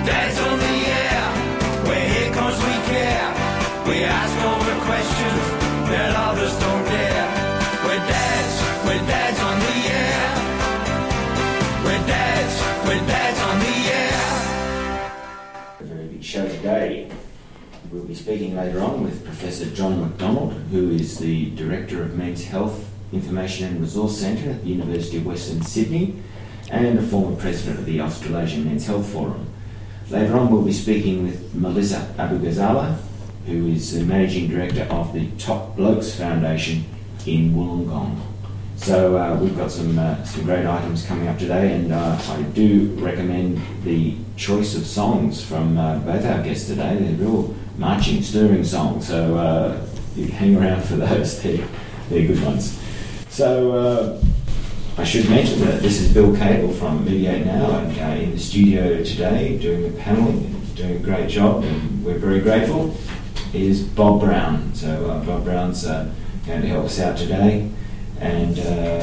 Dad's on the air, where here cause we care. We ask all the questions that others don't dare. We're dads on the air. We're dads on the air. A very big show today. We'll be speaking later on with Professor John McDonald, who is the Director of Men's Health Information and Resource Centre at the University of Western Sydney and a former President of the Australasian Men's Health Forum. Later on we'll be speaking with Melissa Abu-Ghazala, who is the Managing Director of the Top Blokes Foundation in Wollongong. So we've got some great items coming up today, and I do recommend the choice of songs from both our guests today. They're real marching, stirring songs, so you hang around for those. They're good ones. So I should mention that this is Bill Cable from Mediate Now, and in the studio today doing the panelling and doing a great job, and we're very grateful, is Bob Brown. So Bob Brown's going to help us out today, and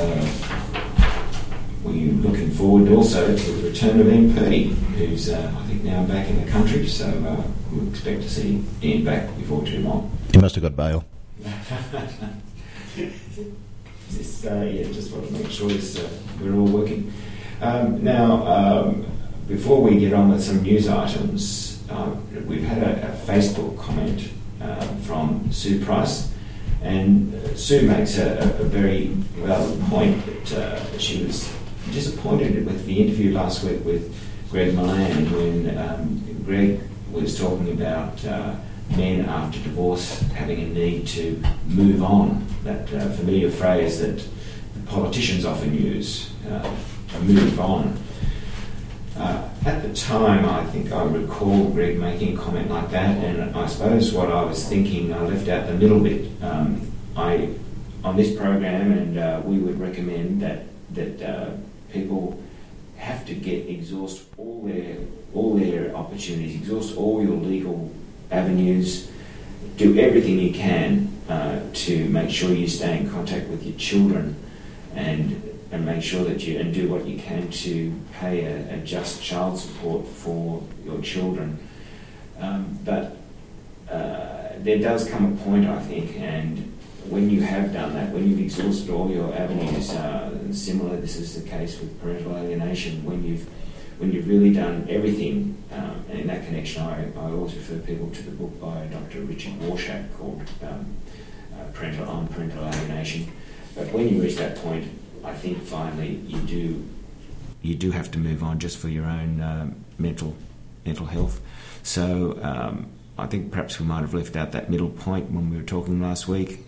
we're looking forward also to the return of MP, who's I think now back in the country, so we'll expect to see Ian back before too long. He must have got bail. Just want to make sure we're all working. Now, before we get on with some news items, we've had a Facebook comment from Sue Price, and Sue makes a very valid point that she was disappointed with the interview last week with Greg Milland when Greg was talking about men after divorce having a need to move on, that familiar phrase that the politicians often use, to move on. At the time, I think I recall Greg making a comment like that, and I suppose what I was thinking, I left out the middle bit. On this program, and we would recommend that people have to exhaust all their opportunities, exhaust all your legal avenues, do everything you can to make sure you stay in contact with your children, and make sure that you do what you can to pay a just child support for your children. But there does come a point, I think, and when you have done that, when you've exhausted all your avenues, and similar, this is the case with parental alienation, when you've really done everything, and in that connection I always refer people to the book by Dr. Richard Warshak called Parental Alienation. But when you reach that point, I think finally you do have to move on just for your own mental health. So I think perhaps we might have left out that middle point when we were talking last week,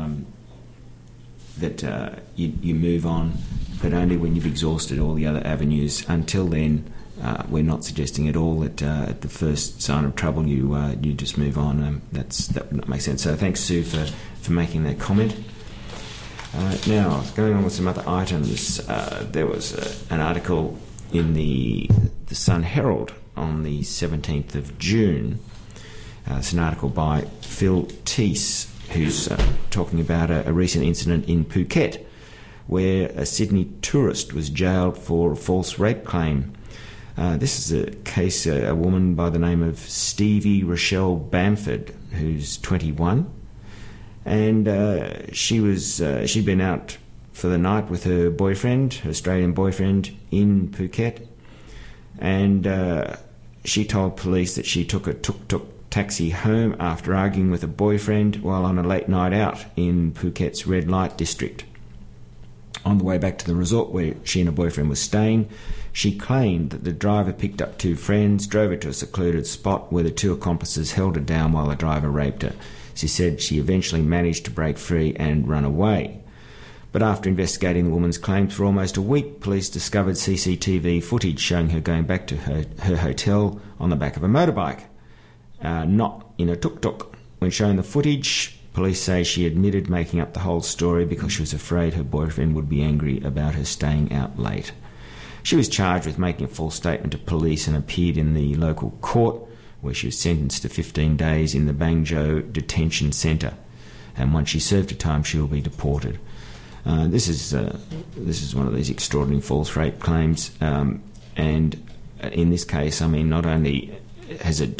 that you move on, but only when you've exhausted all the other avenues. Until then, we're not suggesting at all that at the first sign of trouble you just move on. That would not make sense. So thanks, Sue, for making that comment. Now, going on with some other items, there was an article in the Sun Herald on the 17th of June. It's an article by Phil Teese, who's talking about a recent incident in Phuket where a Sydney tourist was jailed for a false rape claim. This is a case, a woman by the name of Stevie Rochelle Bamford, who's 21, and she'd been out for the night with her boyfriend, her Australian boyfriend, in Phuket, and she told police that she took a tuk-tuk taxi home after arguing with a boyfriend while on a late night out in Phuket's red light district. On the way back to the resort where she and her boyfriend were staying, she claimed that the driver picked up two friends, drove her to a secluded spot where the two accomplices held her down while the driver raped her. She said she eventually managed to break free and run away. But after investigating the woman's claims for almost a week, police discovered CCTV footage showing her going back to her hotel on the back of a motorbike, not in a tuk-tuk. When shown the footage, police say she admitted making up the whole story because she was afraid her boyfriend would be angry about her staying out late. She was charged with making a false statement to police and appeared in the local court, where she was sentenced to 15 days in the Bangzhou detention centre. And once she served her time, she will be deported. This is one of these extraordinary false rape claims, and in this case, I mean, not only has it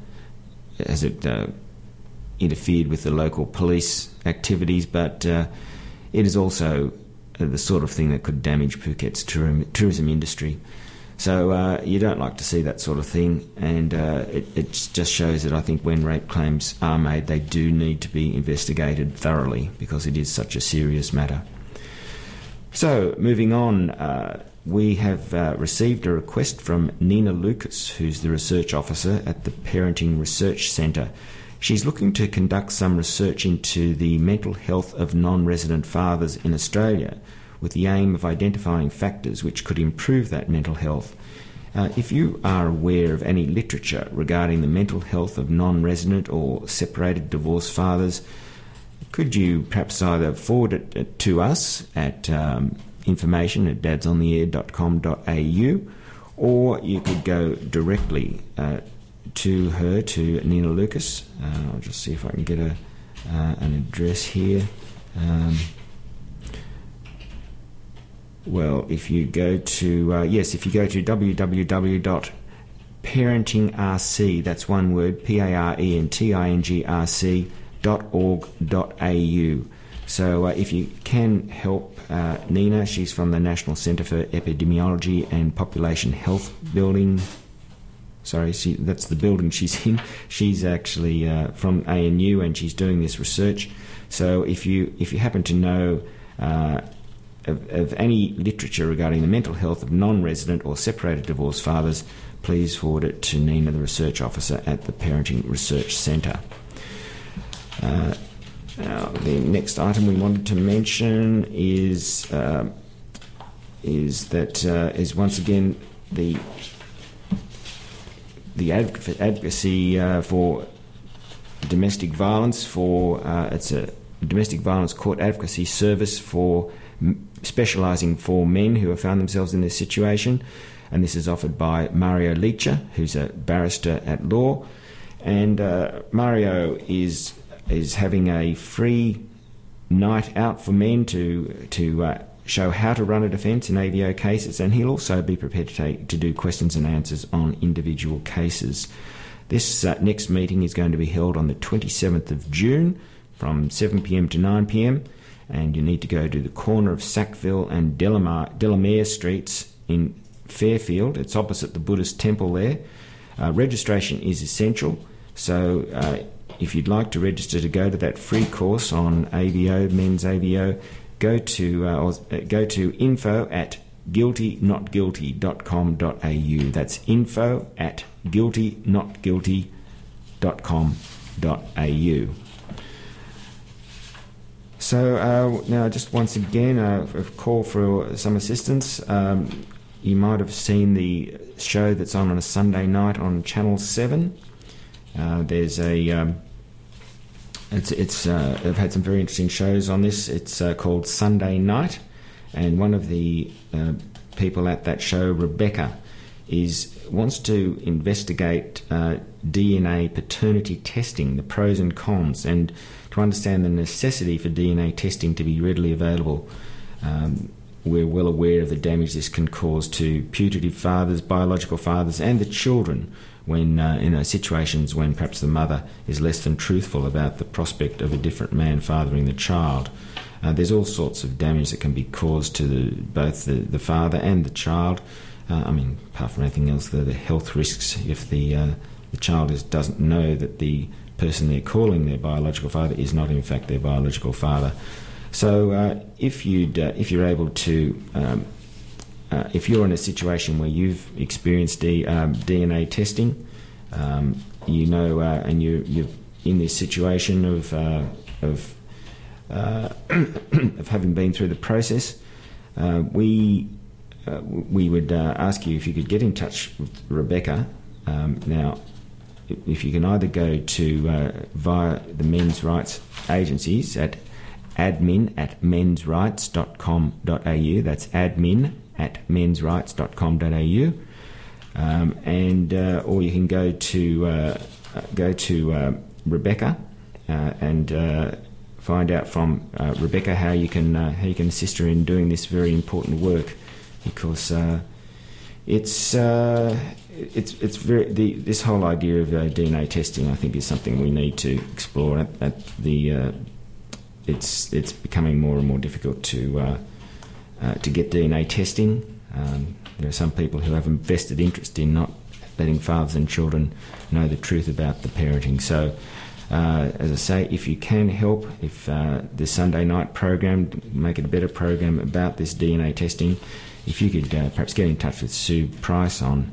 interfered with the local police activities, but it is also the sort of thing that could damage Phuket's tourism industry. So you don't like to see that sort of thing, and it just shows that I think when rape claims are made, they do need to be investigated thoroughly, because it is such a serious matter. So, moving on, we have received a request from Nina Lucas, who's the research officer at the Parenting Research Centre. She's looking to conduct some research into the mental health of non-resident fathers in Australia, with the aim of identifying factors which could improve that mental health. If you are aware of any literature regarding the mental health of non-resident or separated divorced fathers, could you perhaps either forward it to us at information@dadsontheair.com.au, or you could go directly to her, to Nina Lucas. I'll just see if I can get an address here. Well, if you go to www.parentingrc, that's one word, parentingrc.org.au. So if you can help Nina, she's from the National Centre for Epidemiology and Population Health building. Sorry, that's the building she's in. She's actually from ANU, and she's doing this research. So if you happen to know of any literature regarding the mental health of non-resident or separated divorced fathers, please forward it to Nina, the research officer at the Parenting Research Centre. Now, the next item we wanted to mention is once again the advocacy for domestic violence. It's a domestic violence court advocacy service for specialising for men who have found themselves in this situation, and this is offered by Mario Leacher, who's a barrister at law. And Mario is having a free night out for men to show how to run a defence in AVO cases, and he'll also be prepared to do questions and answers on individual cases. This next meeting is going to be held on the 27th of June from 7 p.m. to 9 p.m, and you need to go to the corner of Sackville and Delamere Streets in Fairfield. It's opposite the Buddhist temple there. Registration is essential, so if you'd like to register to go to that free course on AVO, men's AVO, go to info@guiltynotguilty.com.au. That's info@guiltynotguilty.com.au. So now, just once again, a call for some assistance. You might have seen the show that's on a Sunday night on Channel 7. There's a they've had some very interesting shows on this. It's called Sunday Night, and one of the people at that show, Rebecca, wants to investigate DNA paternity testing, the pros and cons, and to understand the necessity for DNA testing to be readily available. We're well aware of the damage this can cause to putative fathers, biological fathers, and the children when in situations when perhaps the mother is less than truthful about the prospect of a different man fathering the child. There's all sorts of damage that can be caused to both the father and the child. Apart from anything else, the health risks if the child doesn't know that the person they're calling their biological father is not in fact their biological father. So if you're able to, if you're in a situation where you've experienced DNA testing, and you're in this situation of having been through the process, we would ask you if you could get in touch with Rebecca. Now, if you can either go to via the men's rights agencies at admin@mensrights.com.au. That's admin@mensrights.com.au, or you can go to Rebecca and find out from Rebecca how you can assist her in doing this very important work, because it's this whole idea of DNA testing, I think, is something we need to explore. It's becoming more and more difficult to get DNA testing. There are some people who have a vested interest in not letting fathers and children know the truth about the parenting. So, as I say, if you can help, if the Sunday night program, make it a better program about this DNA testing, if you could perhaps get in touch with Sue Price on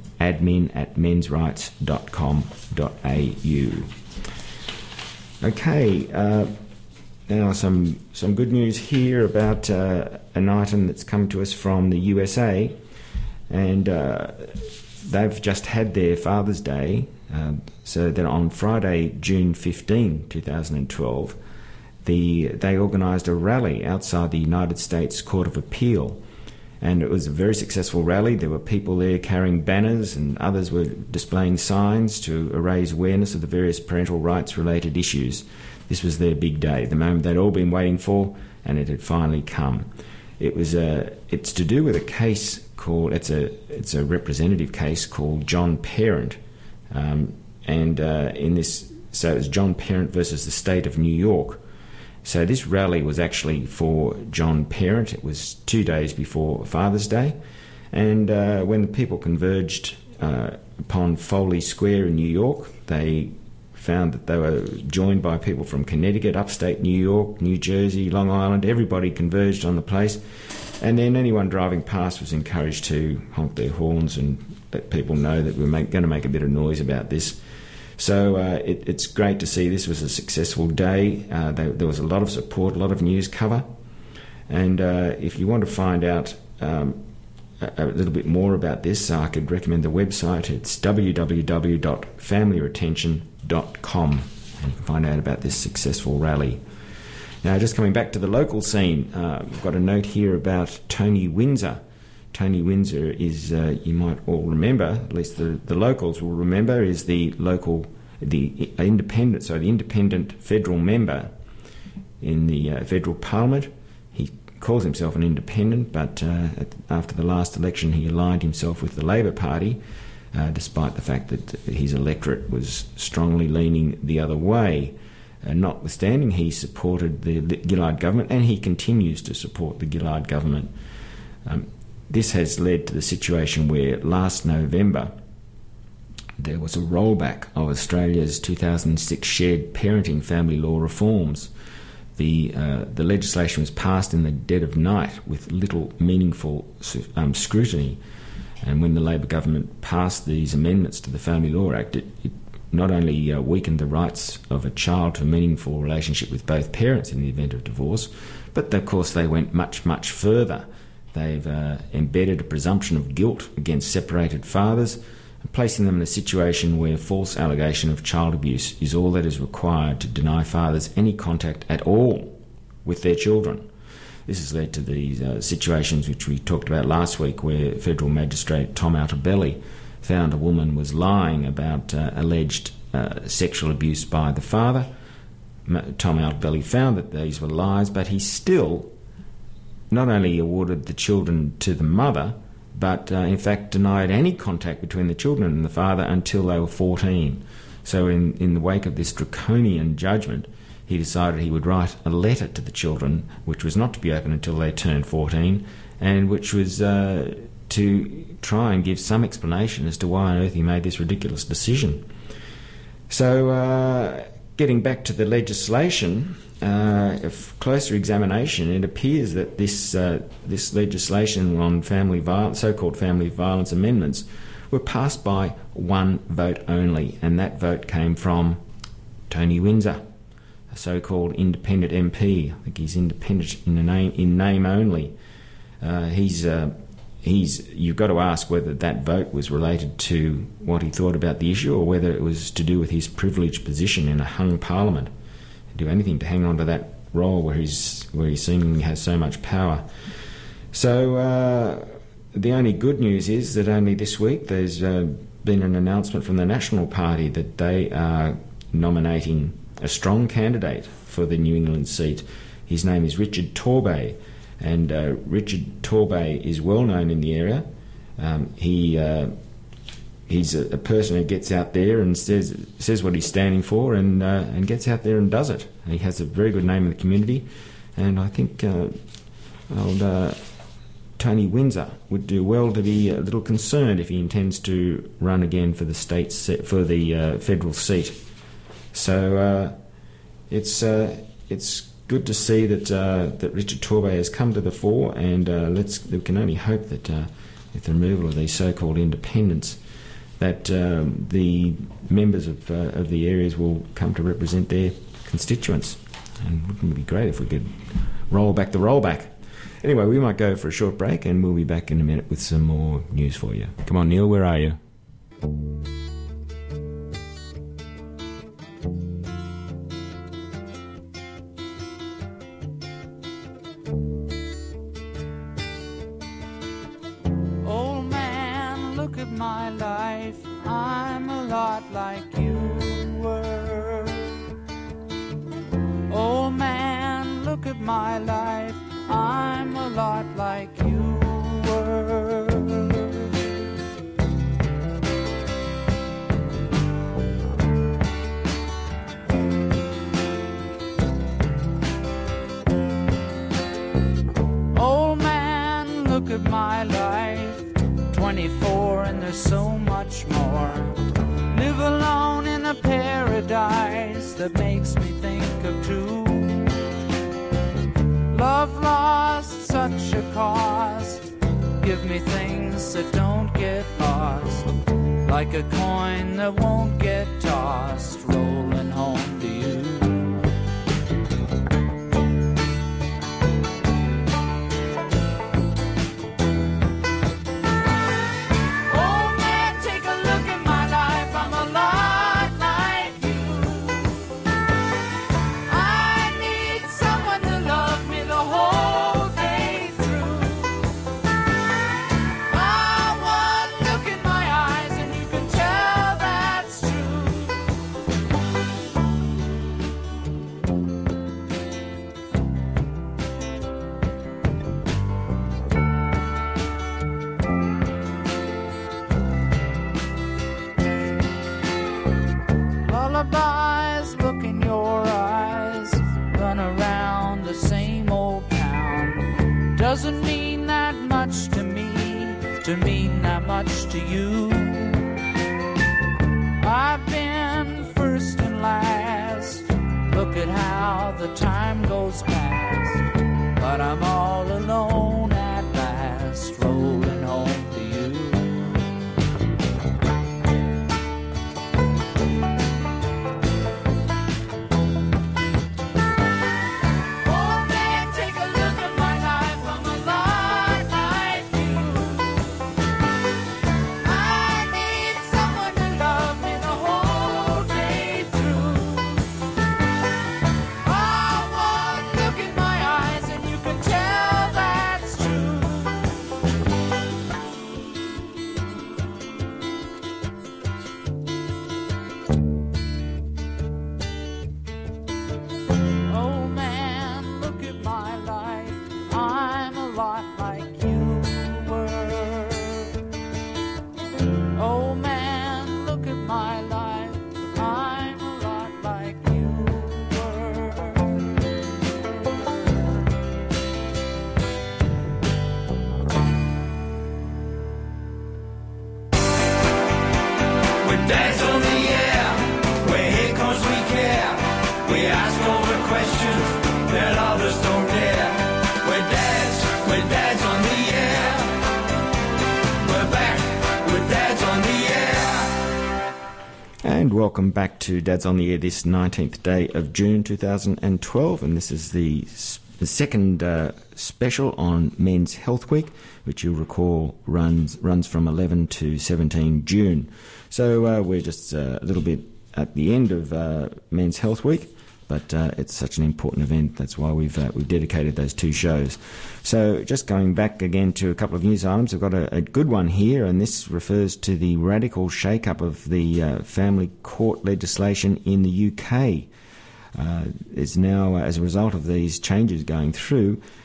admin@mensrights.com.au. Okay, now some good news here about an item that's come to us from the USA, and they've just had their Father's Day, so that on Friday, June 15, 2012, they organised a rally outside the United States Court of Appeal. And it was a very successful rally. There were people there carrying banners, and others were displaying signs to raise awareness of the various parental rights related issues. This was their big day, the moment they'd all been waiting for, and it had finally come. It's to do with a case called, it's a representative case called John Parent, in this, so it was John Parent versus the state of New York. So this rally was actually for John Parent. It was 2 days before Father's Day, and when the people converged upon Foley Square in New York, they found that they were joined by people from Connecticut, upstate New York, New Jersey, Long Island. Everybody converged on the place, and then anyone driving past was encouraged to honk their horns and let people know that we're going to make a bit of noise about this. So it's great to see this was a successful day. There was a lot of support, a lot of news cover. And if you want to find out a little bit more about this, I could recommend the website. It's www.familyretention.com, and you can find out about this successful rally. Now, just coming back to the local scene, we've got a note here about Tony Windsor. Tony Windsor is, you might all remember, at least the locals will remember, is the independent federal member in the federal parliament. He calls himself an independent, but after the last election he aligned himself with the Labor Party, despite the fact that his electorate was strongly leaning the other way. Notwithstanding, he supported the Gillard government, and he continues to support the Gillard government. This has led to the situation where last November there was a rollback of Australia's 2006 shared parenting family law reforms. The legislation was passed in the dead of night with little meaningful scrutiny, and when the Labor government passed these amendments to the Family Law Act, it not only weakened the rights of a child to a meaningful relationship with both parents in the event of divorce, but of course they went much, much further. They've embedded a presumption of guilt against separated fathers, placing them in a situation where false allegation of child abuse is all that is required to deny fathers any contact at all with their children. This has led to these situations which we talked about last week, where Federal Magistrate Tom Altobelli found a woman was lying about alleged sexual abuse by the father. Tom Altobelli found that these were lies, but he still not only awarded the children to the mother, but in fact denied any contact between the children and the father until they were 14. So in the wake of this draconian judgment, he decided he would write a letter to the children, which was not to be opened until they turned 14, and which was to try and give some explanation as to why on earth he made this ridiculous decision. So getting back to the legislation, closer examination, it appears that this legislation on so-called family violence amendments were passed by one vote only, and that vote came from Tony Windsor, a so-called independent MP. I think he's independent in name only. You've got to ask whether that vote was related to what he thought about the issue, or whether it was to do with his privileged position in a hung parliament. Do anything to hang on to that role where he seemingly has so much power. So the only good news is that only this week there's been an announcement from the National Party that they are nominating a strong candidate for the New England seat. His name is Richard Torbay, and Richard Torbay is well known in the area. He he's a person who gets out there and says what he's standing for, and gets out there and does it. He has a very good name in the community, and I think old Tony Windsor would do well to be a little concerned if he intends to run again for the federal seat. So it's good to see that Richard Torbay has come to the fore, and we can only hope that with the removal of these so-called independents, that the members of the areas will come to represent their constituents. And wouldn't it be great if we could roll back the rollback? Anyway, we might go for a short break, and we'll be back in a minute with some more news for you. Come on, Neil, where are you? Old man, look at my life. I'm a lot like you were. Old man, look at my life. I'm a lot like you were. Old man, look at my life. 24 and there's so much more. Live alone in a paradise that makes me think of two. Love lost, such a cost. Give me things that don't get lost, like a coin that won't get tossed, rolling home to you. Old man, take a look at my life. I'm a lot like you. I need someone to love me the whole day through. One look in my eyes and you can tell that's true. Lullabies, look in your eyes. Run around the same old town. Doesn't mean that much to me, to mean that much to you. I've been first and last. Look at how the time goes past. But I'm all alone at last, rolling home to you. Old man, take a look at my life. I'm a lot like you. I need someone to love me the whole day through. One look in my eyes and you can tell that's true. Oh man, look at my life. I'm a lot like you were. Oh man, look at my life. I'm a lot like you were. With dads on the air, we're here 'cause we care. We ask all the questions that others don't dare. We're dads on the air. We're back with dads on the air. And welcome back to Dad's on the Air, this 19th day of June 2012, and this is the second special on Men's Health Week, which you'll recall runs from 11 to 17 June. So we're just a little bit at the end of Men's Health Week, but it's such an important event. That's why we've dedicated those two shows. So just going back again to a couple of news items, I've got a good one here, and this refers to the radical shake-up of the family court legislation in the UK. Is now, as a result of these changes going through,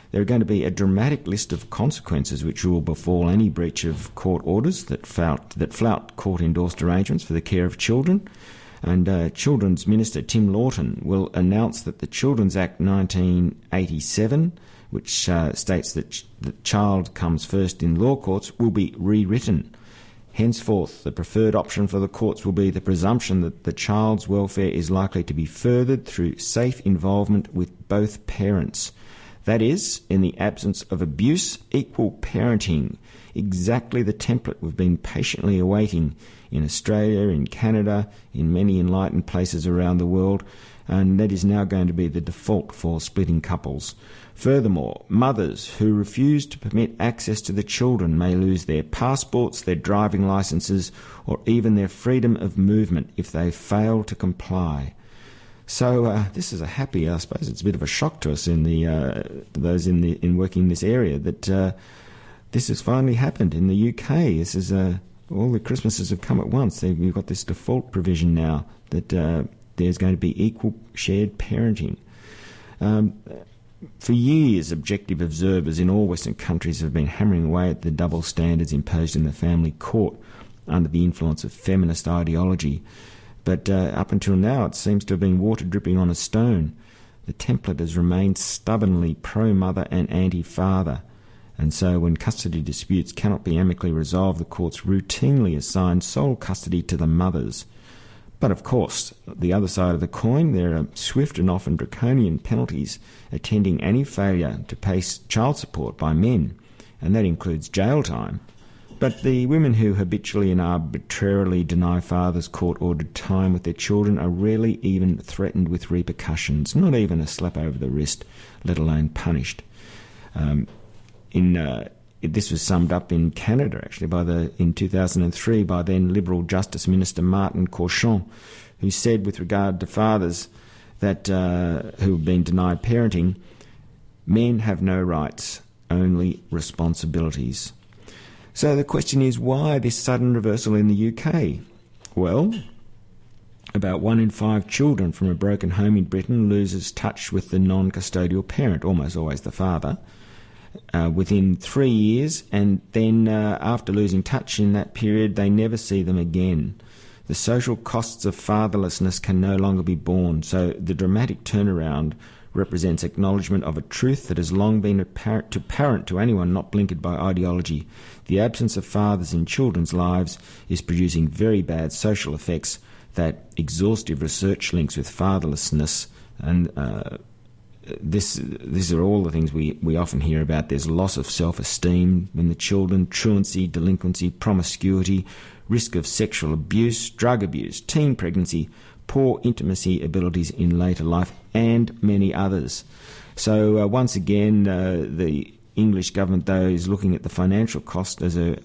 there are going to be a dramatic list of consequences which will befall any breach of court orders that flout court-endorsed arrangements for the care of children. And Children's Minister Tim Lawton will announce that the Children's Act 1987, which states that the child comes first in law courts, will be rewritten. Henceforth, the preferred option for the courts will be the presumption that the child's welfare is likely to be furthered through safe involvement with both parents. That is, in the absence of abuse, equal parenting. Exactly the template we've been patiently awaiting in Australia, in Canada, in many enlightened places around the world, and that is now going to be the default for splitting couples. Furthermore, mothers who refuse to permit access to the children may lose their passports, their driving licences, or even their freedom of movement if they fail to comply. So this is a happy, I suppose it's a bit of a shock to us in those in working in this area that this has finally happened in the UK. This is all the Christmases have come at once. We've got this default provision now that there's going to be equal shared parenting. For years, objective observers in all Western countries have been hammering away at the double standards imposed in the family court under the influence of feminist ideology. But up until now, it seems to have been water dripping on a stone. The template has remained stubbornly pro-mother and anti-father. And so when custody disputes cannot be amicably resolved, the courts routinely assign sole custody to the mothers. But of course, the other side of the coin, there are swift and often draconian penalties attending any failure to pay child support by men, and that includes jail time. But the women who habitually and arbitrarily deny fathers court-ordered time with their children are rarely even threatened with repercussions, not even a slap over the wrist, let alone punished. This was summed up in Canada, actually, in 2003 by then Liberal Justice Minister Martin Cauchon, who said with regard to fathers that who have been denied parenting, men have no rights, only responsibilities. So the question is, why this sudden reversal in the UK? Well, about 1 in 5 children from a broken home in Britain loses touch with the non-custodial parent, almost always the father, within 3 years, and then after losing touch in that period, they never see them again. The social costs of fatherlessness can no longer be borne, so the dramatic turnaround represents acknowledgement of a truth that has long been apparent to anyone not blinkered by ideology. The absence of fathers in children's lives is producing very bad social effects that exhaustive research links with fatherlessness, and these are all the things we often hear about. There's loss of self-esteem in the children, truancy, delinquency, promiscuity, risk of sexual abuse, drug abuse, teen pregnancy, poor intimacy abilities in later life, and many others. So once again, the English government, though, is looking at the financial cost as a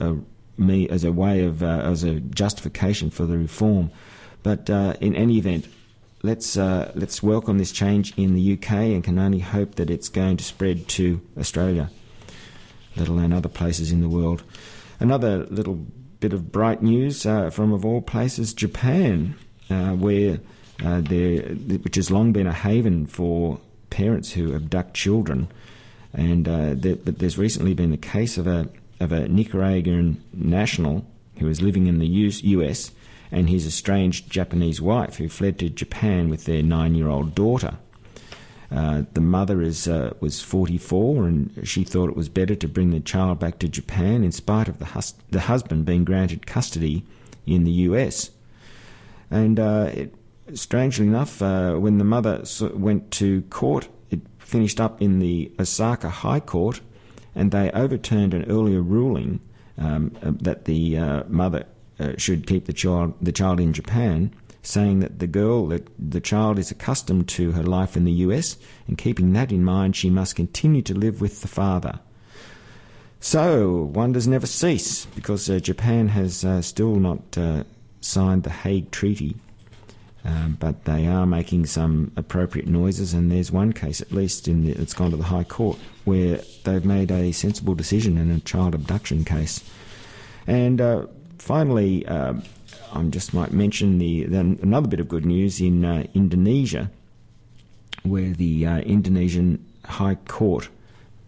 justification for the reform. But in any event, let's welcome this change in the UK, and can only hope that it's going to spread to Australia, let alone other places in the world. Another little bit of bright news from, of all places, Japan, which has long been a haven for parents who abduct children, and but there's recently been the case of a Nicaraguan national who is living in the US and his estranged Japanese wife who fled to Japan with their 9-year-old daughter. The mother was 44, and she thought it was better to bring the child back to Japan in spite of the husband being granted custody in the US. And strangely enough, when the mother went to court, it finished up in the Osaka High Court, and they overturned an earlier ruling that the mother should keep the child in Japan, saying that the child is accustomed to her life in the US, and keeping that in mind, she must continue to live with the father. So wonders never cease, because Japan has still not signed the Hague Treaty, but they are making some appropriate noises, and there's one case at least that's gone to the High Court where they've made a sensible decision in a child abduction case. And finally, I just might mention another bit of good news in Indonesia, where the Indonesian High Court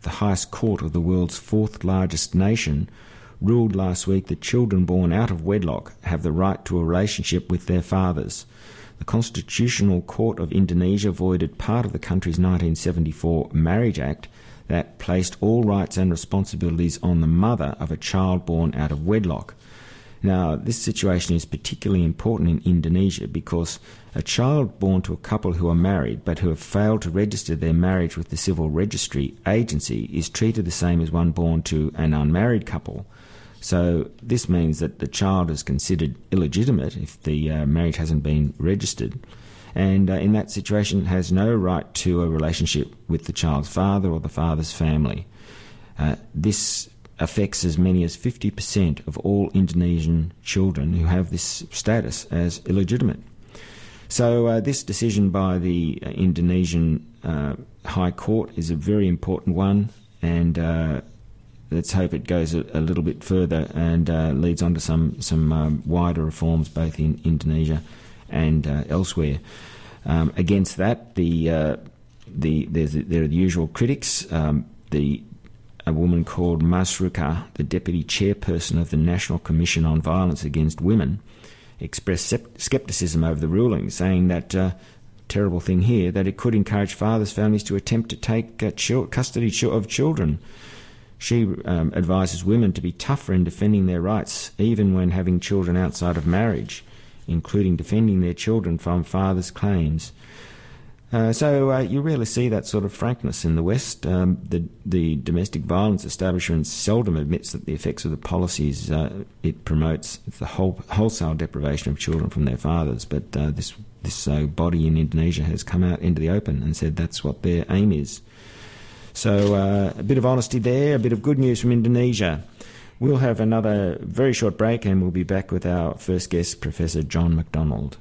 the highest court of the world's fourth largest nation, ruled last week that children born out of wedlock have the right to a relationship with their fathers. The Constitutional Court of Indonesia voided part of the country's 1974 Marriage Act that placed all rights and responsibilities on the mother of a child born out of wedlock. Now, this situation is particularly important in Indonesia because a child born to a couple who are married but who have failed to register their marriage with the Civil Registry Agency is treated the same as one born to an unmarried couple. So this means that the child is considered illegitimate if the marriage hasn't been registered, and in that situation has no right to a relationship with the child's father or the father's family. This affects as many as 50% of all Indonesian children who have this status as illegitimate. So this decision by the Indonesian High Court is a very important one, and let's hope it goes a little bit further and leads on to some wider reforms both in Indonesia and elsewhere. Against that, there are the usual critics. A woman called Masruka, the deputy chairperson of the National Commission on Violence Against Women, expressed scepticism over the ruling, saying that terrible thing here, that it could encourage fathers' families to attempt to take custody of children. She advises women to be tougher in defending their rights, even when having children outside of marriage, including defending their children from fathers' claims. So you rarely see that sort of frankness in the West. The domestic violence establishment seldom admits that the effects of the policies it promotes the wholesale deprivation of children from their fathers. But this body in Indonesia has come out into the open and said that's what their aim is. So a bit of honesty there, a bit of good news from Indonesia. We'll have another very short break and we'll be back with our first guest, Professor John MacDonald.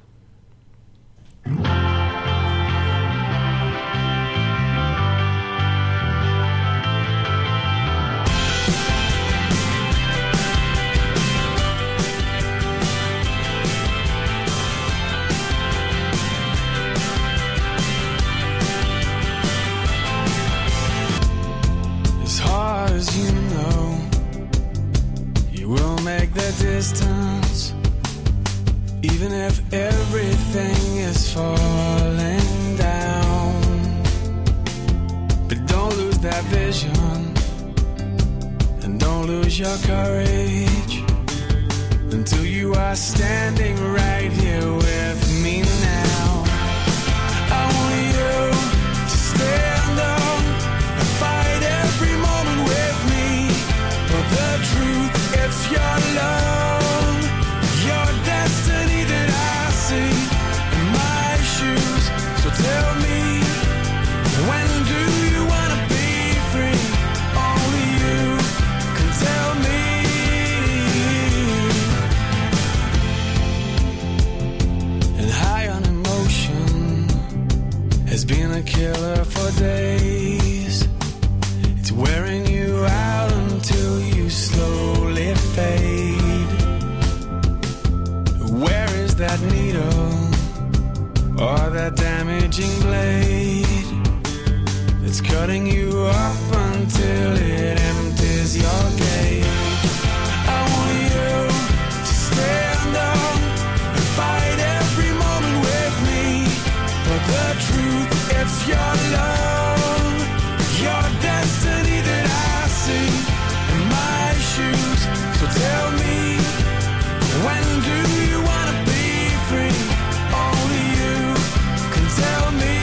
Distance, even if everything is falling down. But don't lose that vision, and don't lose your courage until you are standing right here with me now. I want you to stand up and fight every moment with me for the truth. It's your love, your destiny that I see in my shoes. So tell me, when do you want to be free? Only you can tell me. And high on emotion has been a killer for days. It's wearing you out until you slowly fade. Where is that needle or that damaging blade that's cutting you up until it empties your gate? I want you to stand up and fight every moment with me for the truth. It's your love, your destiny that I see in my shoes. So tell me, when do you want to be free? Only you can tell me.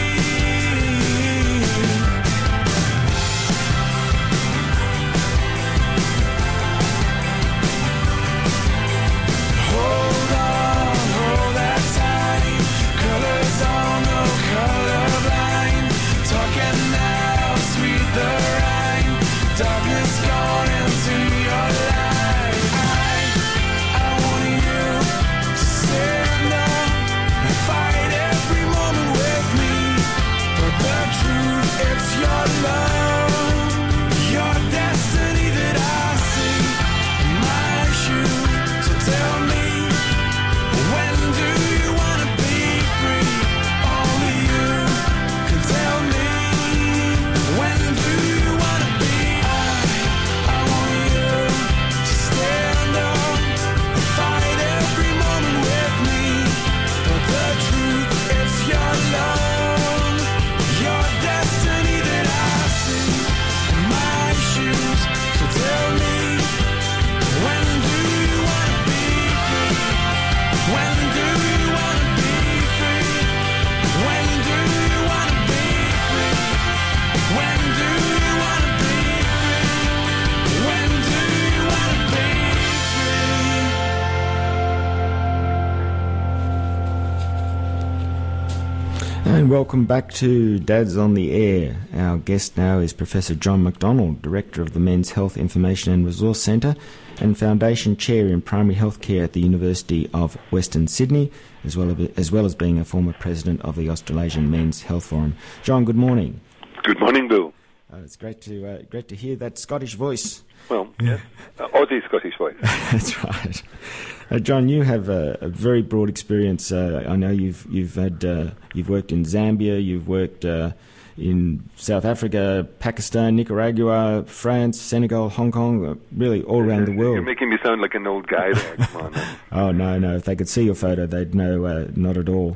And welcome back to Dads on the Air. Our guest now is Professor John McDonald, Director of the Men's Health Information and Resource Centre and Foundation Chair in Primary Health Care at the University of Western Sydney, as well as being a former President of the Australasian Men's Health Forum. John, good morning. Good morning, Bill. It's great to hear that Scottish voice. Well, yes, Aussie Scottish voice. That's right. John, you have a very broad experience. I know you've worked in Zambia, you've worked in South Africa, Pakistan, Nicaragua, France, Senegal, Hong Kong, really all around the world. You're making me sound like an old guy there. Come on. Oh, no. If they could see your photo, they'd know not at all.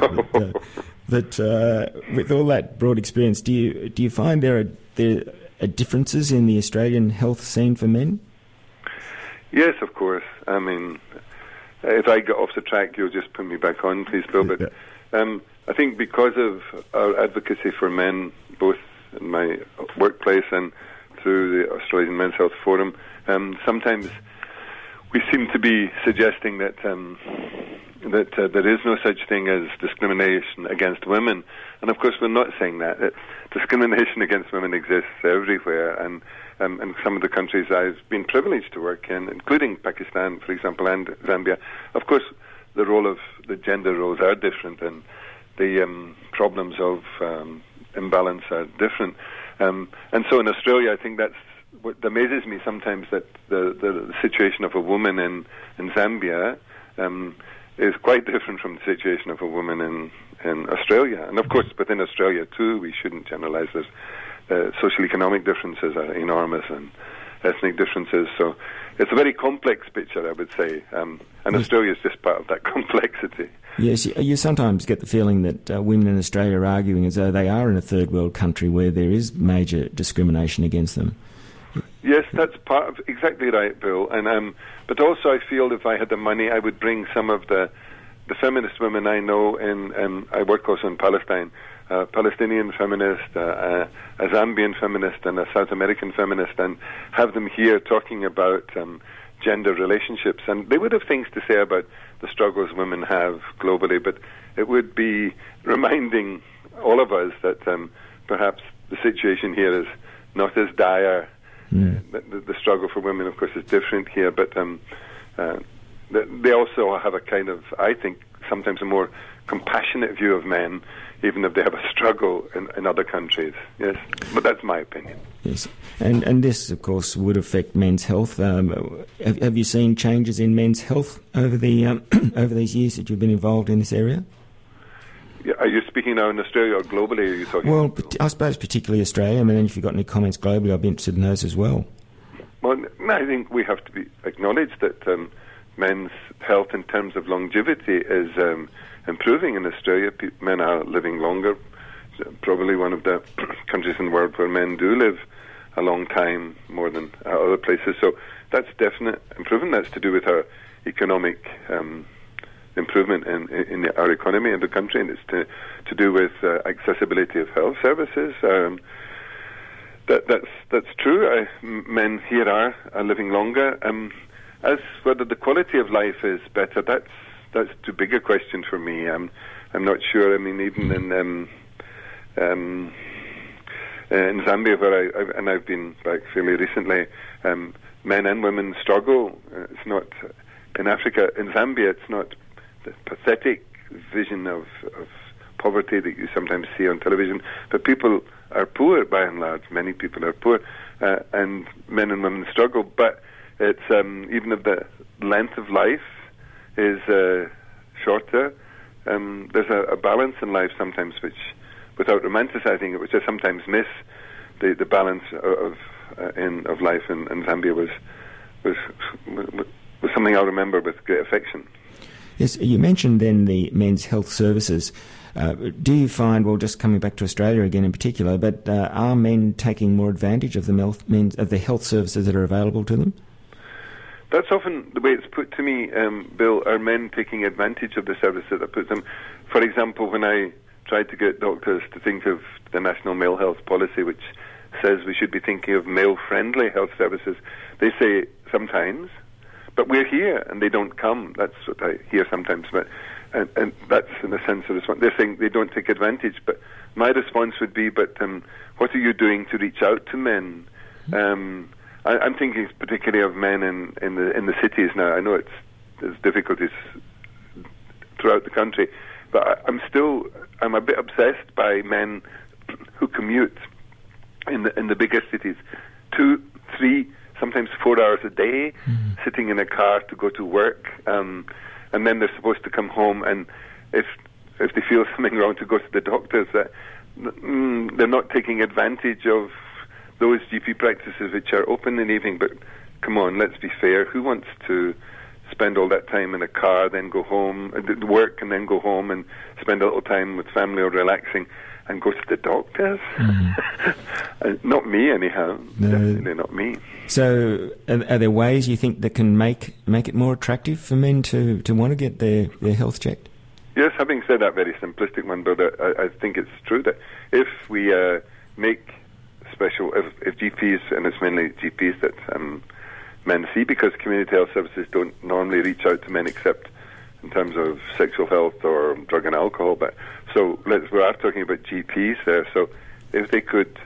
But with all that broad experience, do you find there are differences in the Australian health scene for men? Yes, of course. I mean, if I get off the track, you'll just put me back on, please, Bill. But I think because of our advocacy for men, both in my workplace and through the Australian Men's Health Forum, sometimes we seem to be suggesting that there is no such thing as discrimination against women. And of course, we're not saying that. Discrimination against women exists everywhere, and some of the countries I've been privileged to work in, including Pakistan, for example, and Zambia. Of course, the role of the gender roles are different, and the problems of imbalance are different. And so in Australia, I think that's what amazes me sometimes, that the situation of a woman in Zambia is quite different from the situation of a woman in Australia. And of course, within Australia too, we shouldn't generalise. There's social economic differences are enormous, and ethnic differences. So it's a very complex picture, I would say. And Australia is just part of that complexity. Yes, you sometimes get the feeling that women in Australia are arguing as though they are in a third world country where there is major discrimination against them. Yes, that's part of exactly right, Bill. And but also, I feel if I had the money, I would bring some of the feminist women I know in. I work also in Palestine, a Palestinian feminist, a Zambian feminist, and a South American feminist, and have them here talking about gender relationships. And they would have things to say about the struggles women have globally, but it would be reminding all of us that perhaps the situation here is not as dire. The struggle for women, of course, is different here, but they also have a kind of, I think, sometimes a more compassionate view of men, even if they have a struggle in other countries. Yes, but that's my opinion. Yes, and this, of course, would affect men's health. Have you seen changes in men's health over the over these years that you've been involved in this area? Yeah, are you speaking now in Australia or globally? Are you talking? Well, I suppose particularly Australia. I mean, if you've got any comments globally, I'd be interested in those as well. Well, I think we have to acknowledge that men's health in terms of longevity is improving in Australia. Men are living longer. Probably one of the countries in the world where men do live a long time, more than other places. So that's definite improvement. That's to do with our economic improvement in our economy in the country, and it's to do with accessibility of health services. That's true. Men here are living longer. As whether the quality of life is better, that's too big a question for me. I'm not sure. I mean, even in Zambia, where I've been back fairly recently, men and women struggle. It's not in Africa. In Zambia, it's not the pathetic vision of poverty that you sometimes see on television, but people are poor by and large. Many people are poor, and men and women struggle. But it's even if the length of life is shorter, there's a balance in life sometimes, which, without romanticizing it, which I sometimes miss, the balance of life in Zambia was something I'll remember with great affection. Yes, you mentioned then the men's health services. Do you find, well, just coming back to Australia again in particular, but are men taking more advantage of the health services that are available to them? That's often the way it's put to me, Bill. Are men taking advantage of the services that I put them? For example, when I tried to get doctors to think of the National Male Health Policy, which says we should be thinking of male-friendly health services, they say sometimes, but we're here and they don't come. That's what I hear sometimes. But and that's in a sense of response. They're saying they don't take advantage, but my response would be, but what are you doing to reach out to men? I'm thinking particularly of men in the cities now. I know there's difficulties throughout the country, but I'm a bit obsessed by men who commute in the bigger cities, 2, 3, sometimes 4 hours a day, sitting in a car to go to work, and then they're supposed to come home, and if they feel something wrong, to go to the doctors. They're not taking advantage of those GP practices which are open in the evening. But come on, let's be fair. Who wants to spend all that time in a car, then go home, work, and then go home and spend a little time with family or relaxing and go to the doctors? Not me, anyhow. No. Definitely not me. So are there ways you think that can make it more attractive for men to want to get their health checked? Yes, having said that very simplistic one, but I think it's true that if we make special, if GPs, and it's mainly GPs that men see, because community health services don't normally reach out to men except in terms of sexual health or drug and alcohol. But so we are talking about GPs there. So if they could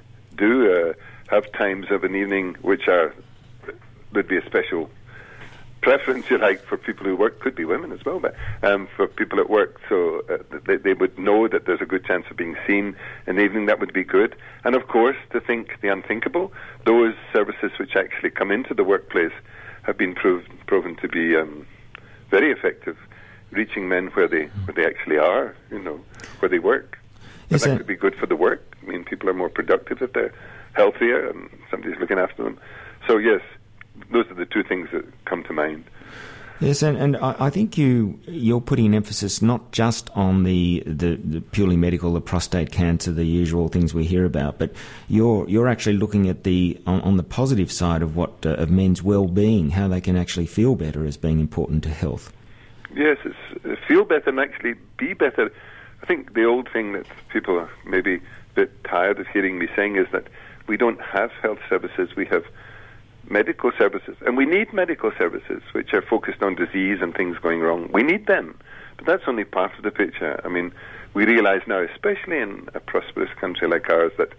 have times of an evening which would be a special preference, you like, for people who work, could be women as well, but for people at work, so they would know that there's a good chance of being seen in the evening. That would be good. And of course, to think the unthinkable, those services which actually come into the workplace have been proven to be very effective, reaching men where they actually are, where they work. Yes, that could be good for the work. I mean, people are more productive if they're healthier and somebody's looking after them. So yes, those are the two things that come to mind. Yes, and I think you're putting an emphasis not just on the purely medical, the prostate cancer, the usual things we hear about, but you're actually looking at on the positive side of of men's well-being, how they can actually feel better as being important to health. Yes, it's feel better and actually be better. I think the old thing that people are maybe a bit tired of hearing me saying is that we don't have health services, we have medical services, and we need medical services which are focused on disease and things going wrong. We need them, but that's only part of the picture. I mean, we realize now, especially in a prosperous country like ours, that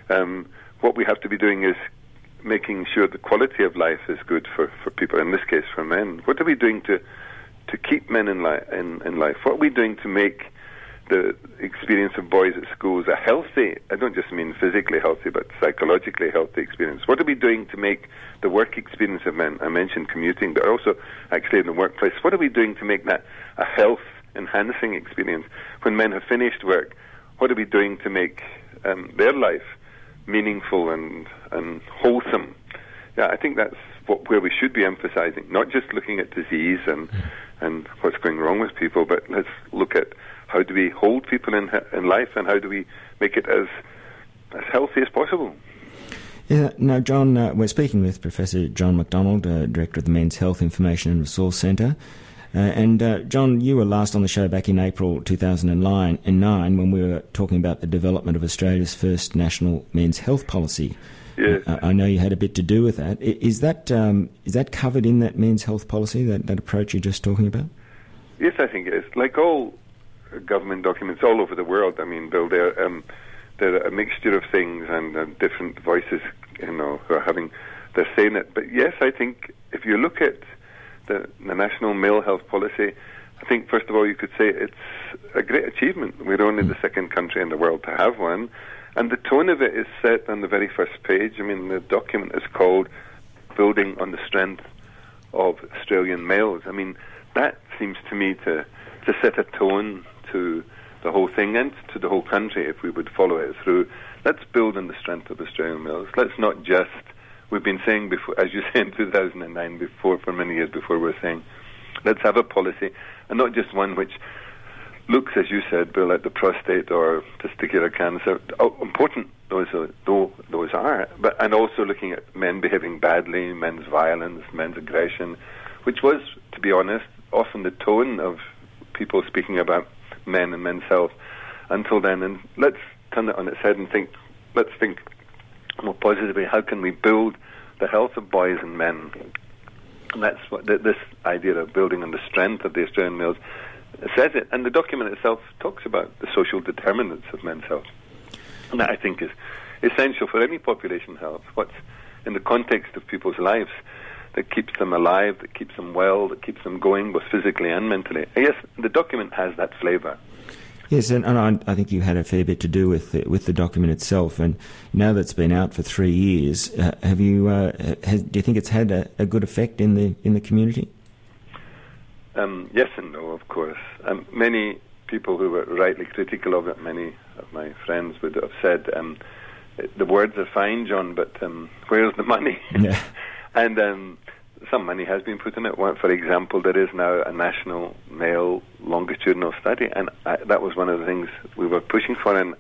what we have to be doing is making sure the quality of life is good for people, in this case for men. What are we doing to keep men in life? What are we doing to make the experience of boys at schools a healthy, I don't just mean physically healthy, but psychologically healthy experience? What are we doing to make the work experience of men, I mentioned commuting, but also actually in the workplace, what are we doing to make that a health-enhancing experience? When men have finished work, what are we doing to make their life meaningful and wholesome? Yeah, I think that's where we should be emphasizing, not just looking at disease and what's going wrong with people, but let's look at how do we hold people in life, and how do we make it as healthy as possible? Yeah, now, John, we're speaking with Professor John McDonald, Director of the Men's Health Information and Resource Centre. And John, you were last on the show back in April 2009 when we were talking about the development of Australia's first national men's health policy. Yes. I know you had a bit to do with that. Is that covered in that men's health policy, that approach you're just talking about? Yes, I think it is. Like all government documents all over the world, I mean, Bill, they're a mixture of things and different voices, who are they're saying it. But yes, I think if you look at the National Male Health Policy, I think, first of all, you could say it's a great achievement. We're only the second country in the world to have one. And the tone of it is set on the very first page. I mean, the document is called Building on the Strength of Australian Males. I mean, that seems to me to set a tone to the whole thing and to the whole country if we would follow it through. Let's build on the strength of Australian males. Let's not just, we've been saying before, as you say in 2009, for many years before, we're saying, let's have a policy, and not just one which looks, as you said, Bill, at the prostate or testicular cancer. Important those are, and also looking at men behaving badly, men's violence, men's aggression, which was, to be honest, often the tone of people speaking about men and men's health until then. And let's turn it on its head and let's think more positively. How can we build the health of boys and men? And that's what this idea of building on the strength of the Australian males says it. And the document itself talks about the social determinants of men's health. And that, I think, is essential for any population health. What's in the context of people's lives that keeps them alive, that keeps them well, that keeps them going both physically and mentally. Yes, the document has that flavour. Yes, and I think you had a fair bit to do with the document itself. And now that it's been out for 3 years, do you think it's had a good effect in the community? Yes and no, of course. Many people who were rightly critical of it, many of my friends would have said, the words are fine, John, but where's the money? Yeah. And some money has been put in it. For example, there is now a national male longitudinal study, and that was one of the things we were pushing for, and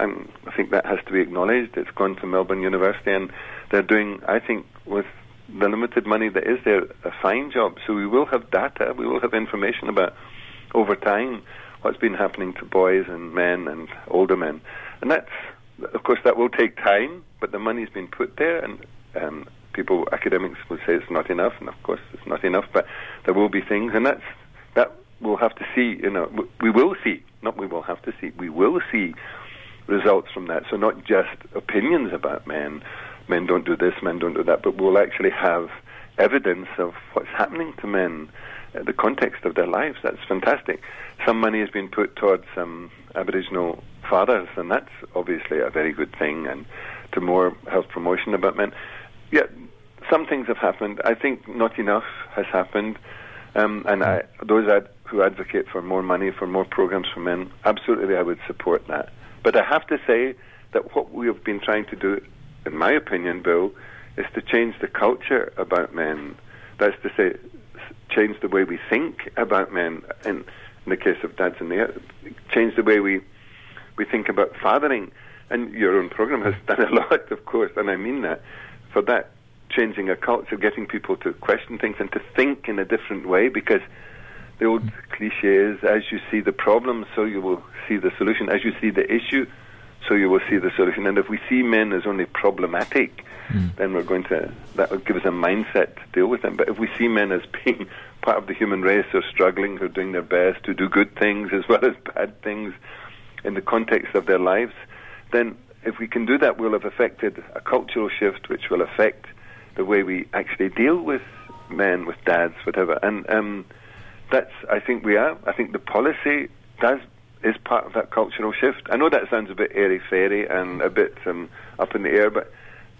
I think that has to be acknowledged. It's gone to Melbourne University, and they're doing, I think, with the limited money that is there, a fine job. So we will have data, we will have information about, over time, what's been happening to boys and men and older men. And that's, of course, that will take time, but the money's been put there, and academics will say it's not enough, and of course it's not enough, but there will be things, and that we'll have to see, we will see, not we will have to see, we will see results from that. So not just opinions about men don't do this, men don't do that, but we'll actually have evidence of what's happening to men in the context of their lives. That's fantastic. Some money has been put towards Aboriginal fathers, and that's obviously a very good thing, and to more health promotion about men. Yeah, some things have happened. I think not enough has happened, and those who advocate for more money, for more programs for men, absolutely I would support that. But I have to say that what we have been trying to do, in my opinion, Bill, is to change the culture about men. That's to say, change the way we think about men. In the case of Dads in the Air, change the way we think about fathering. And your own program has done a lot, of course, and I mean that. For that, changing a culture, getting people to question things and to think in a different way, because the old cliche is, as you see the problem, so you will see the solution. As you see the issue, so you will see the solution. And if we see men as only problematic, then that will give us a mindset to deal with them. But if we see men as being part of the human race, who are struggling, who are doing their best, who do good things as well as bad things in the context of their lives, then if we can do that, we'll have affected a cultural shift which will affect the way we actually deal with men, with dads, whatever. And that's, I think I think the policy is part of that cultural shift. I know that sounds a bit airy-fairy and a bit up in the air, but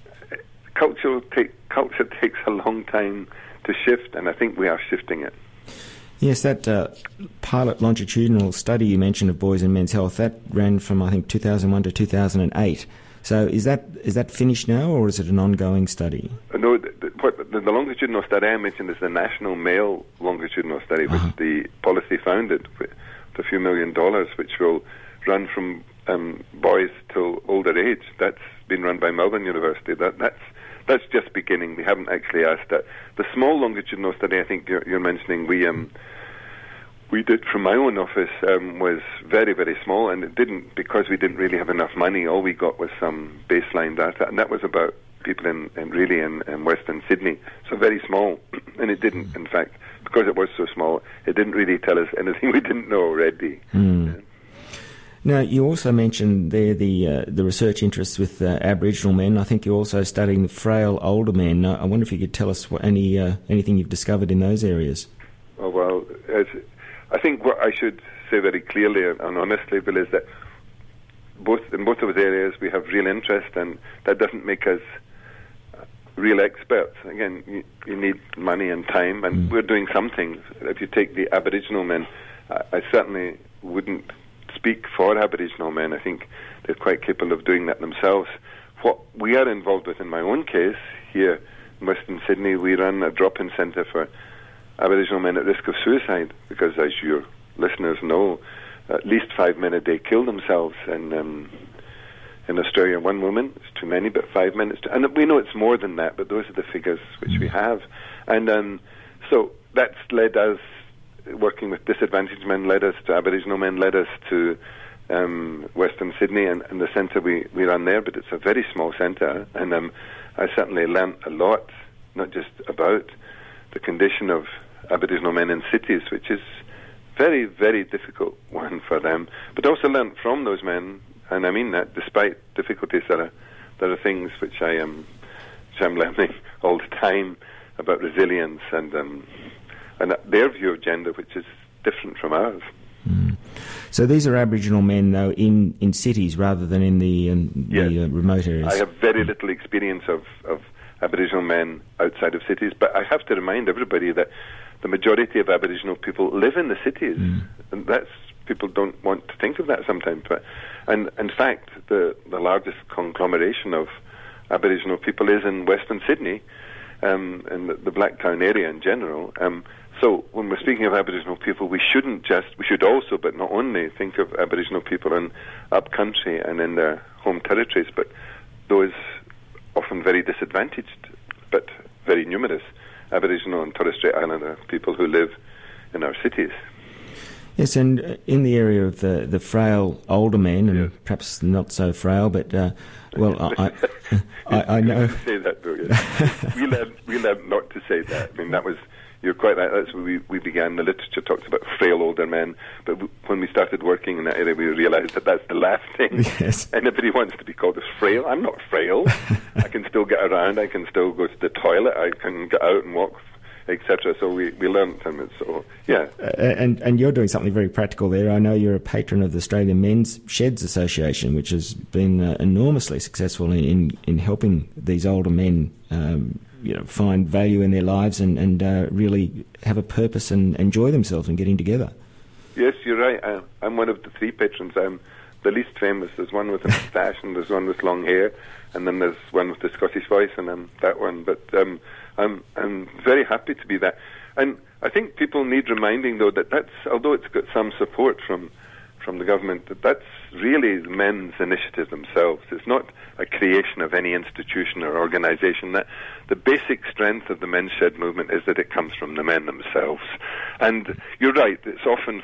culture takes a long time to shift, and I think we are shifting it. Yes, that pilot longitudinal study you mentioned of boys and men's health, that ran from, I think, 2001 to 2008. So is that finished now, or is it an ongoing study? No, the longitudinal study I mentioned is the National Male Longitudinal Study, which the policy founded with a few $1 million, which will run from boys till older age. That's been run by Melbourne University. That's just beginning. We haven't actually asked that. The small longitudinal study I think you're mentioning, we did from my own office, was very, very small, and it didn't, because we didn't really have enough money, all we got was some baseline data, and that was about people in Western Sydney, so very small, and it didn't, in fact, because it was so small, it didn't really tell us anything we didn't know already. Yeah. Now, you also mentioned there the research interests with Aboriginal men. I think you're also studying the frail older men. I wonder if you could tell us anything you've discovered in those areas. Oh, well, I think what I should say very clearly and honestly, Bill, is that in both of those areas we have real interest, and that doesn't make us real experts. Again, you need money and time, and we're doing some things. If you take the Aboriginal men, I certainly wouldn't speak for Aboriginal men. I think they're quite capable of doing that themselves. What we are involved with in my own case, here in Western Sydney, we run a drop-in centre for Aboriginal men at risk of suicide, because as your listeners know, at least 5 men a day kill themselves in Australia. One woman, it's too many, but 5 men, and we know it's more than that, but those are the figures which we have. And so that's led us, working with disadvantaged men, led us to Aboriginal men, led us to Western Sydney and the centre we run there, but it's a very small centre, and I certainly learnt a lot, not just about the condition of Aboriginal men in cities, which is very, very difficult one for them, but also learnt from those men, and I mean that despite difficulties, there are things which I'm learning all the time about resilience and their view of gender, which is different from ours. Mm. So these are Aboriginal men, though, in cities rather than in the remote areas. I have very little experience of Aboriginal men outside of cities, but I have to remind everybody that the majority of Aboriginal people live in the cities, and people don't want to think of that sometimes. And in fact, the largest conglomeration of Aboriginal people is in Western Sydney, and the Blacktown area in general. So when we're speaking of Aboriginal people, we should also, but not only, think of Aboriginal people in up country and in their home territories, but those often very disadvantaged, but very numerous Aboriginal and Torres Strait Islander people who live in our cities. Yes, and in the area of the frail older men, and perhaps not so frail, but I know. Say that, though. Yes. we learned not to say that. I mean, you're quite right. That's where we began. The literature talks about frail older men, but when we started working in that area, we realised that that's the last thing. Yes. Anybody wants to be called as frail. I'm not frail. I can still get around. I can still go to the toilet. I can get out and walk, etc. So we learned from it. So yeah. And you're doing something very practical there. I know you're a patron of the Australian Men's Sheds Association, which has been enormously successful in helping these older men find value in their lives and really have a purpose and enjoy themselves and getting together. Yes, you're right. I'm one of the three patrons. I'm the least famous. There's one with a moustache and there's one with long hair, and then there's one with the Scottish voice, and I'm that one. But I'm very happy to be that. And I think people need reminding, though, that although it's got some support from the government, that's really the men's initiative themselves. It's not a creation of any institution or organisation. That the basic strength of the Men's Shed movement is that it comes from the men themselves. And you're right, it's often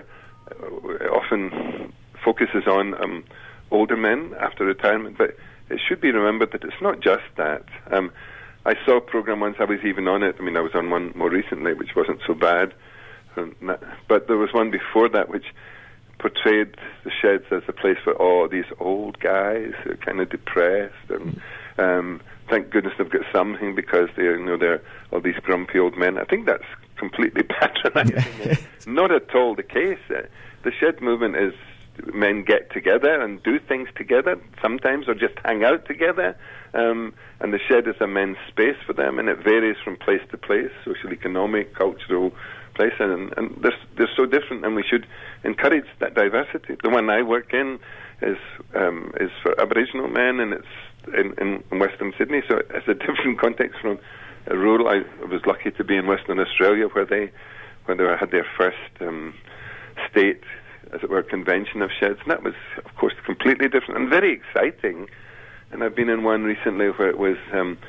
focuses on older men after retirement, but it should be remembered that it's not just that. I saw a program once, I was even on it. I mean, I was on one more recently, which wasn't so bad. But there was one before that which portrayed the sheds as a place for all these old guys who are kind of depressed, and thank goodness they've got something because they're all these grumpy old men. I think that's completely patronising. Not at all the case. The shed movement is men get together and do things together sometimes, or just hang out together, and the shed is a men's space for them, and it varies from place to place, social, economic, cultural place, and they're so different, and we should encourage that diversity. The one I work in is for Aboriginal men, and it's in Western Sydney, so it's a different context from rural. I was lucky to be in Western Australia where they had their first state, as it were, convention of sheds, and that was, of course, completely different and very exciting. And I've been in one recently where it was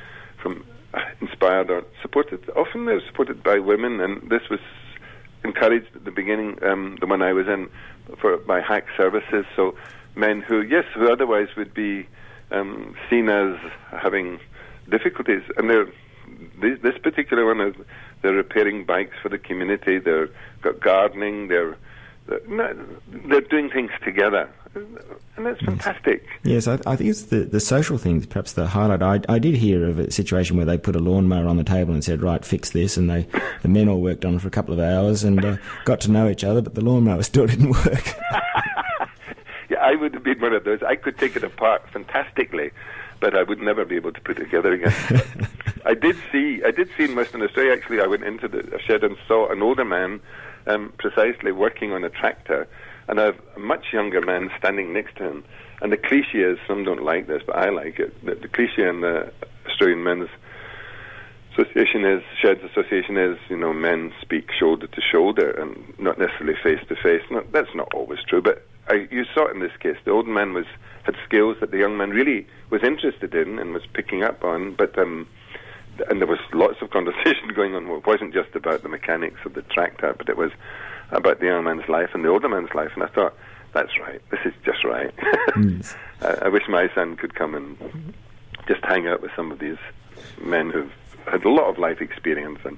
inspired or supported. Often they're supported by women, and this was encouraged at the beginning, the one I was in, by Hack Services. So men who otherwise would be seen as having difficulties, and this particular one, they're repairing bikes for the community. They've got gardening. They're doing things together, and it's fantastic. Yes, I think it's the social things, perhaps the highlight. I did hear of a situation where they put a lawnmower on the table and said, right, fix this, and the men all worked on it for a couple of hours and got to know each other, but the lawnmower still didn't work. Yeah, I would have been one of those. I could take it apart fantastically, but I would never be able to put it together again. I did see in Western Australia, actually, I went into a shed and saw an older man precisely working on a tractor, and a much younger man standing next to him. And the cliche is, some don't like this, but I like it, the cliche in the Australian Men's Sheds Association is, men speak shoulder to shoulder and not necessarily face to face. That's not always true, but you saw it in this case. The old man had skills that the young man really was interested in and was picking up on, but and there was lots of conversation going on. It wasn't just about the mechanics of the tractor, but it was about the young man's life and the older man's life. And I thought, that's right. This is just right. Yes. I wish my son could come and just hang out with some of these men who've had a lot of life experience and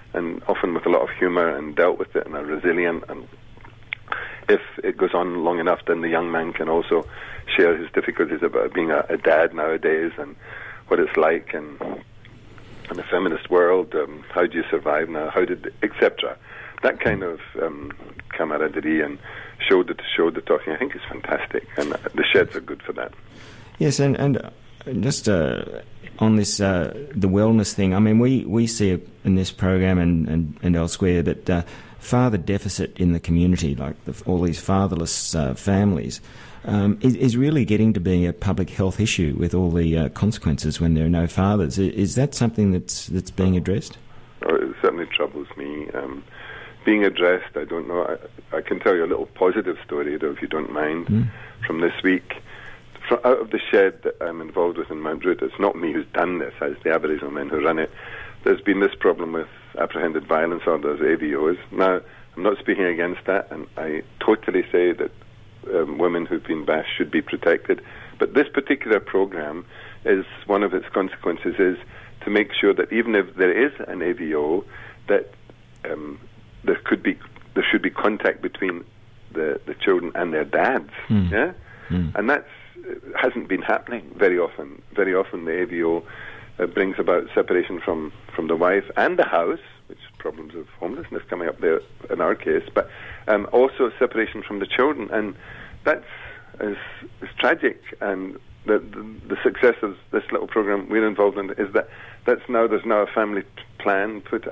and often with a lot of humour, and dealt with it and are resilient. And if it goes on long enough, then the young man can also share his difficulties about being a dad nowadays and what it's like, and in the feminist world, how do you survive now, etc. That kind of camaraderie and shoulder talking, I think, is fantastic, and the sheds are good for that. Yes, and just on this the wellness thing, I mean, we see in this program and elsewhere that father deficit in the community, like all these fatherless families, is really getting to be a public health issue with all the consequences when there are no fathers. Is that something that's being addressed? Oh, it certainly troubles me. Being addressed, I don't know. I can tell you a little positive story, though, if you don't mind, from this week. Out of the shed that I'm involved with in Mount Root, it's not me who's done this, it's the Aboriginal men who run it. There's been this problem with apprehended violence orders, AVOs. Now, I'm not speaking against that, and I totally say that women who've been bashed should be protected. But this particular program, is one of its consequences is to make sure that even if there is an AVO, that there should be contact between the children and their dads. Yeah, and that hasn't been happening very often. Very often, the AVO brings about separation from the wife and the house, which is problems of homelessness coming up there in our case, but also separation from the children, and that's is tragic. And the success of this little program we're involved in is that there's now a family plan put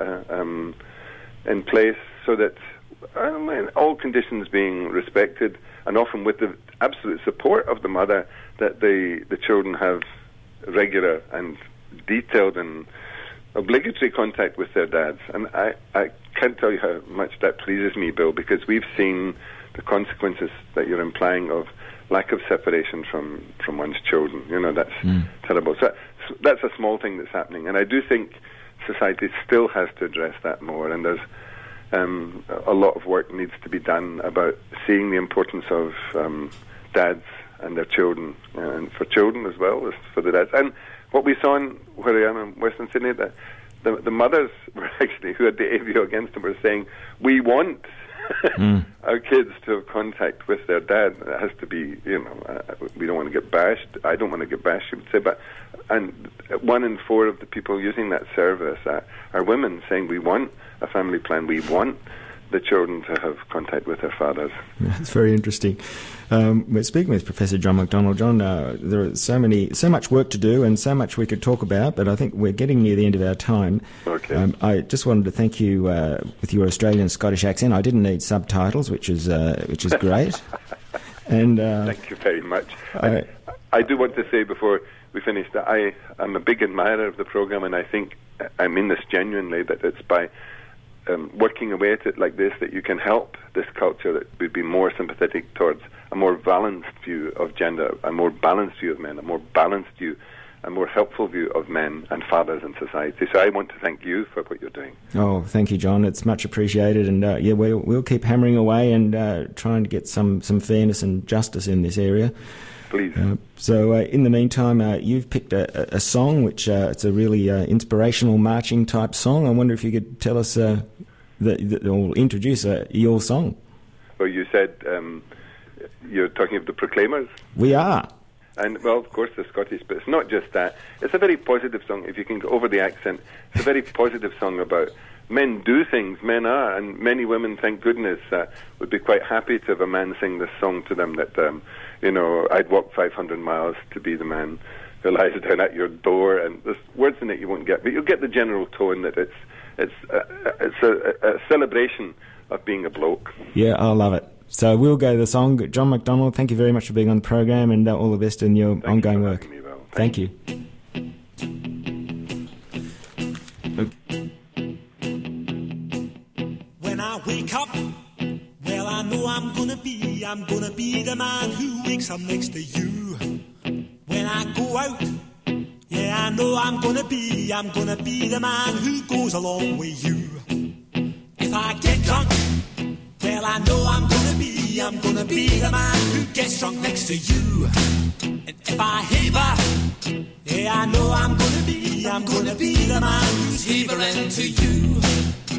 in place so that all conditions being respected, and often with the absolute support of the mother, that the children have regular and detailed and obligatory contact with their dads. And I can't tell you how much that pleases me, Bill, because we've seen the consequences that you're implying of lack of separation from one's children. You know, that's terrible. So that's a small thing that's happening, and I do think society still has to address that more, and there's a lot of work needs to be done about seeing the importance of dads and their children, and for children as well as for the dads. And what we saw in where I am in Western Sydney, that the mothers were actually, who had the AVO against them, were saying, we want our kids to have contact with their dad. It has to be, we don't want to get bashed. I don't want to get bashed, you would say. And 1 in 4 of the people using that service are women saying, we want a family plan. We want the children to have contact with their fathers. That's very interesting. We're speaking with Professor John McDonald. John, there is so much work to do and so much we could talk about, but I think we're getting near the end of our time. Okay. I just wanted to thank you with your Australian Scottish accent. I didn't need subtitles, which is great. And thank you very much. I do want to say before we finish that I'm a big admirer of the program, and I think I mean this genuinely, that it's by working away at it like this that you can help this culture that would be more sympathetic towards a more balanced view of gender, a more balanced view of men, a more balanced view, a more helpful view of men and fathers in society. So I want to thank you for what you're doing. Oh, thank you, John. It's much appreciated, and we'll keep hammering away and trying to get some fairness and justice in this area. Please. So in the meantime, you've picked a song which it's a really inspirational marching type song. I wonder if you could tell us or introduce your song. Well, you said you're talking of the Proclaimers. We are. And, well, of course, the Scottish, but it's not just that. It's a very positive song. If you can go over the accent, it's a very positive song about men do things, men are, and many women, thank goodness, would be quite happy to have a man sing this song to them that, I'd walk 500 miles to be the man who lies down at your door, and there's words in it you won't get, but you'll get the general tone that it's a celebration of being a bloke. Yeah, I love it. So we'll go to the song. John McDonald, thank you very much for being on the program, and all the best in your ongoing work. Me, Will. Thank you. When I wake up, well, I know I'm gonna be the man who wakes up next to you. When I go out, yeah, I know I'm gonna be the man who goes along with you. If I get drunk, well, I know I'm gonna be the man who gets drunk next to you. And if I haver, yeah, I know I'm gonna be the man who's havering to you.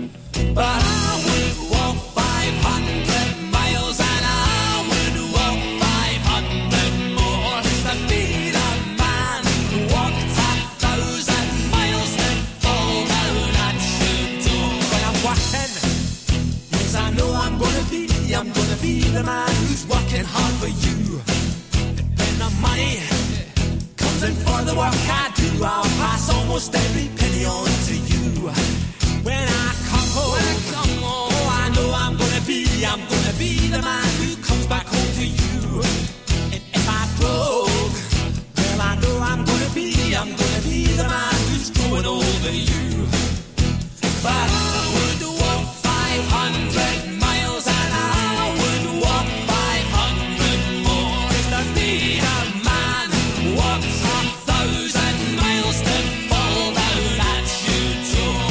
But I would walk 500 miles and I would walk 500 more just to be the man who walked 1,000 miles to fall down at your door. When I'm walking, yes, I know I'm gonna be the man who's working hard for you. And when the money comes in for the work I do, I'll pass almost every penny on to you. When I come home, oh, I know I'm gonna be the man who comes back home to you. And if I broke, well, I know I'm gonna be the man who's growing over you. But I would walk 500 miles and I would walk 500 more just to be the man who walks 1,000 miles to fall down at your door.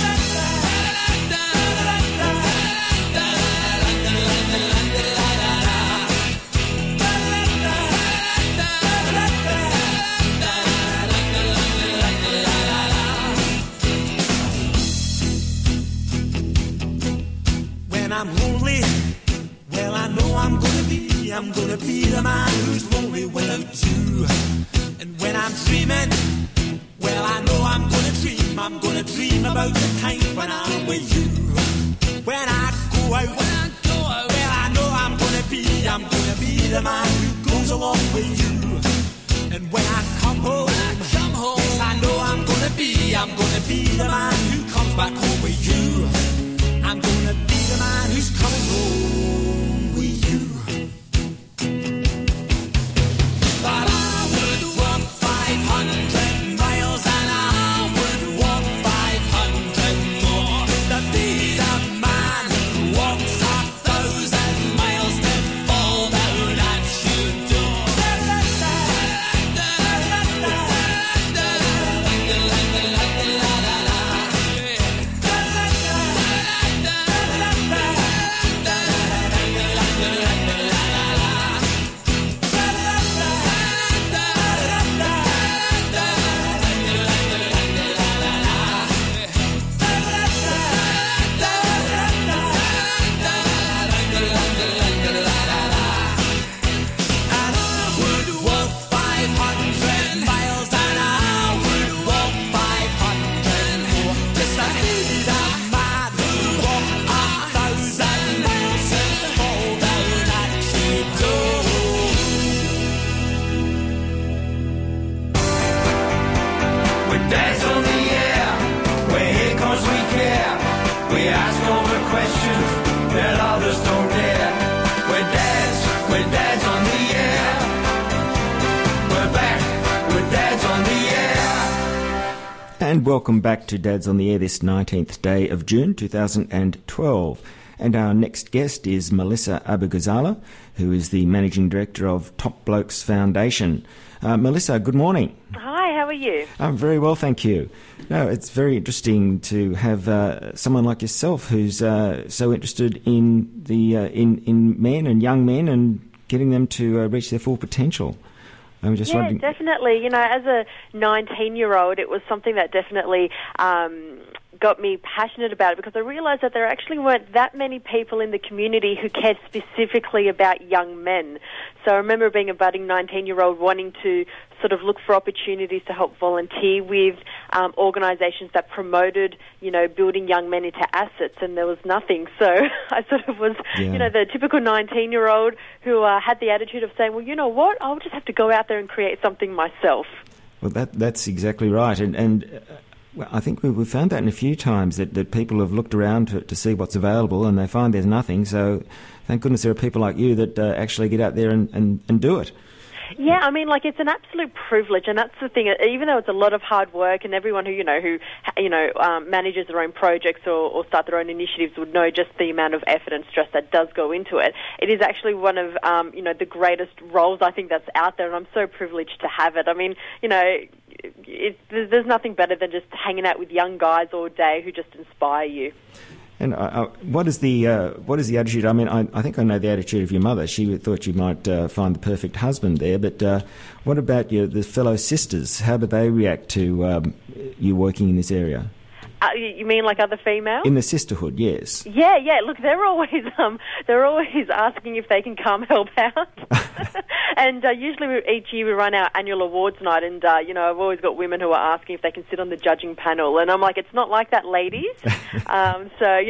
When I'm lonely, well, I know I'm gonna be the man who's lonely without you. And when I'm dreaming, well, I know I'm gonna dream about the time when I'm with you. When I go out, well, I know I'm gonna be the man who goes along with you. And when I come home, yes, I know I'm gonna be the man who comes back home with you. I'm gonna be the man who's coming home with you. But I would walk 500 miles and I would walk 500 more just to be the man who walks 1,000 miles to fall down at your door. And I would walk 500 miles and I would walk 500 more just to be the man who walked 1,000 miles and fall down at your door. We're dads on the air, we're here 'cause we care. We ask all the questions that others don't dare. We're dads on the air. We're back, we're dads on the air. And welcome back to Dads on the Air this 19th day of June 2012. And our next guest is Melissa Abugazala, who is the Managing Director of Top Blokes Foundation. Melissa, good morning. Hi, how are you? I'm very well, thank you. No, it's very interesting to have someone like yourself who's so interested in the in men and young men and getting them to reach their full potential. I'm just wondering. Definitely. You know, as a 19-year-old, it was something that definitely got me passionate about it because I realised that there actually weren't that many people in the community who cared specifically about young men. So I remember being a budding 19-year-old wanting to sort of look for opportunities to help volunteer with organisations that promoted, you know, building young men into assets, and there was nothing. So I sort of was, you know, the typical 19-year-old who had the attitude of saying, well, you know what, I'll just have to go out there and create something myself. Well, that's exactly right. And well, I think we've found that in a few times that people have looked around to see what's available and they find there's nothing. So thank goodness there are people like you that actually get out there and do it. Yeah, I mean, like, it's an absolute privilege, and that's the thing. Even though it's a lot of hard work, and everyone who manages their own projects or start their own initiatives would know just the amount of effort and stress that does go into it. It is actually one of the greatest roles I think that's out there, and I'm so privileged to have it. I mean, you know, there's nothing better than just hanging out with young guys all day who just inspire you. And what is the attitude? I mean, I think I know the attitude of your mother. She thought you might find the perfect husband there. But what about the fellow sisters? How do they react to you working in this area? You mean like other females? In the sisterhood, yes. Yeah. Look, they're always asking if they can come help out. And usually each year we run our annual awards night, and I've always got women who are asking if they can sit on the judging panel, and I'm like, it's not like that, ladies. And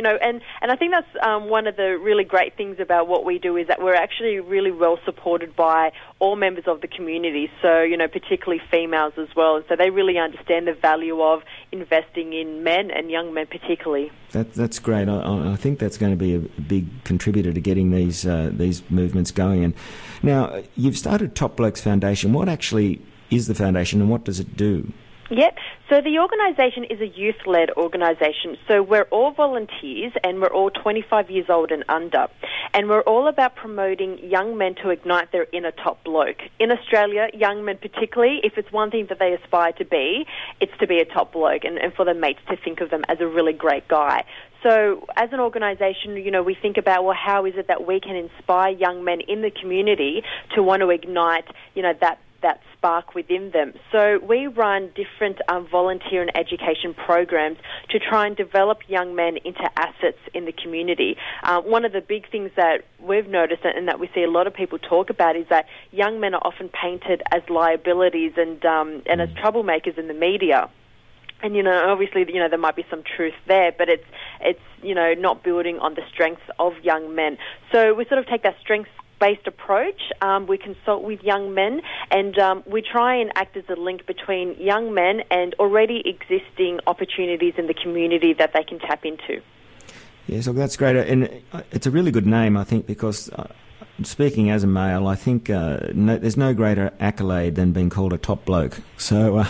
I think that's one of the really great things about what we do is that we're actually really well supported by all members of the community. So particularly females as well, and so they really understand the value of investing in men and young men particularly. That's great. I think that's going to be a big contributor to getting these movements going. And now, you've started Top Blokes Foundation. What actually is the foundation, and what does it do? Yep. So the organisation is a youth-led organisation. So we're all volunteers and we're all 25 years old and under. And we're all about promoting young men to ignite their inner top bloke. In Australia, young men particularly, if it's one thing that they aspire to be, it's to be a top bloke and for their mates to think of them as a really great guy. So as an organisation, we think about, well, how is it that we can inspire young men in the community to want to ignite, that spark within them. So we run different volunteer and education programs to try and develop young men into assets in the community. One of the big things that we've noticed and that we see a lot of people talk about is that young men are often painted as liabilities and as troublemakers in the media. And, obviously, there might be some truth there, but it's not building on the strengths of young men. So we sort of take that strengths-based approach. We consult with young men, and we try and act as a link between young men and already existing opportunities in the community that they can tap into. Yeah, so that's great. And it's a really good name, I think, because speaking as a male, I think there's no greater accolade than being called a top bloke. So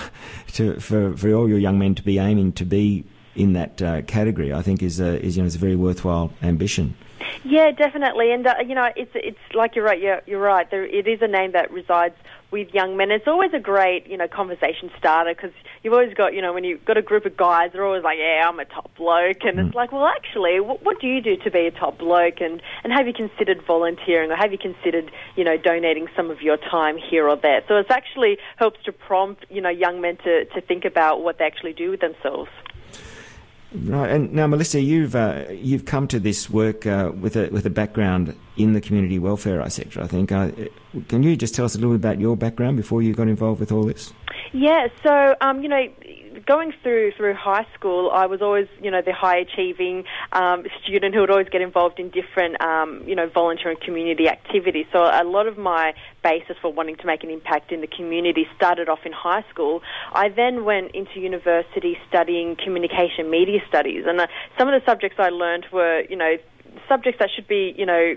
for all your young men to be aiming to be in that category, I think is a very worthwhile ambition. Yeah, definitely, and it's like you're right. You're right. It is a name that resides with young men. It's always a great conversation starter because you've always got when you've got a group of guys, they're always like, yeah, I'm a top bloke, and it's like, well, actually, what do you do to be a top bloke, and have you considered volunteering, or have you considered donating some of your time here or there? So it actually helps to prompt young men to think about what they actually do with themselves. Right, and now, Melissa, you've come to this work with a background in the community welfare sector, I think. Can you just tell us a little bit about your background before you got involved with all this? Yeah, so going through high school, I was always the high achieving student who would always get involved in different volunteer and community activities. So a lot of my basis for wanting to make an impact in the community started off in high school. I then went into university studying communication media studies, and some of the subjects I learned were subjects that should be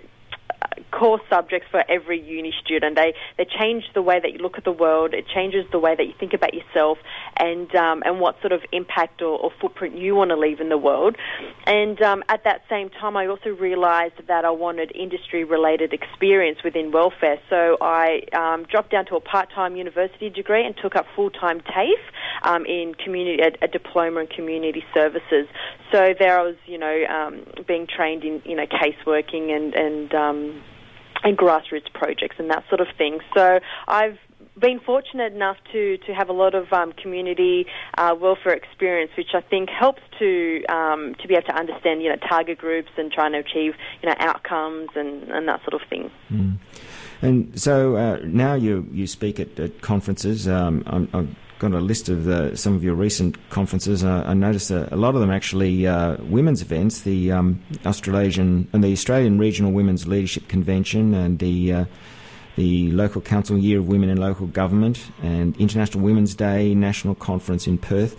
core subjects for every uni student. They change the way that you look at the world. It changes the way that you think about yourself and what sort of impact or footprint you want to leave in the world. And at that same time, I also realised that I wanted industry-related experience within welfare. So I dropped down to a part-time university degree and took up full-time TAFE in a diploma in community services. So there I was, being trained in, caseworking and grassroots projects and that sort of thing. So I've been fortunate enough to have a lot of community welfare experience, which I think helps to be able to understand, target groups and trying to achieve, outcomes and that sort of thing. Mm. And so now you speak at conferences. I've got a list of some of your recent conferences. I noticed a lot of them actually women's events, the Australian Regional Women's Leadership Convention and the Local Council Year of Women in Local Government and International Women's Day National Conference in Perth.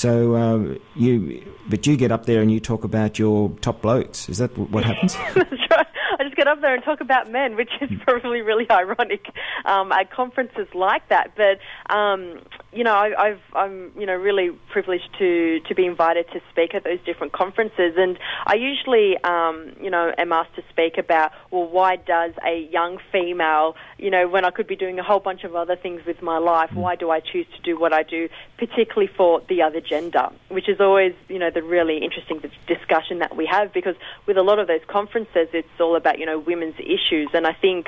So you get up there and you talk about your top blokes. Is that what happens? That's right. I just get up there and talk about men, which is probably really ironic at conferences like that. But I'm really privileged to be invited to speak at those different conferences, and I usually am asked to speak about, well, why does a young female, when I could be doing a whole bunch of other things with my life, why do I choose to do what I do, particularly for the other gender, which is always the really interesting discussion that we have, because with a lot of those conferences, it's all about women's issues, and I think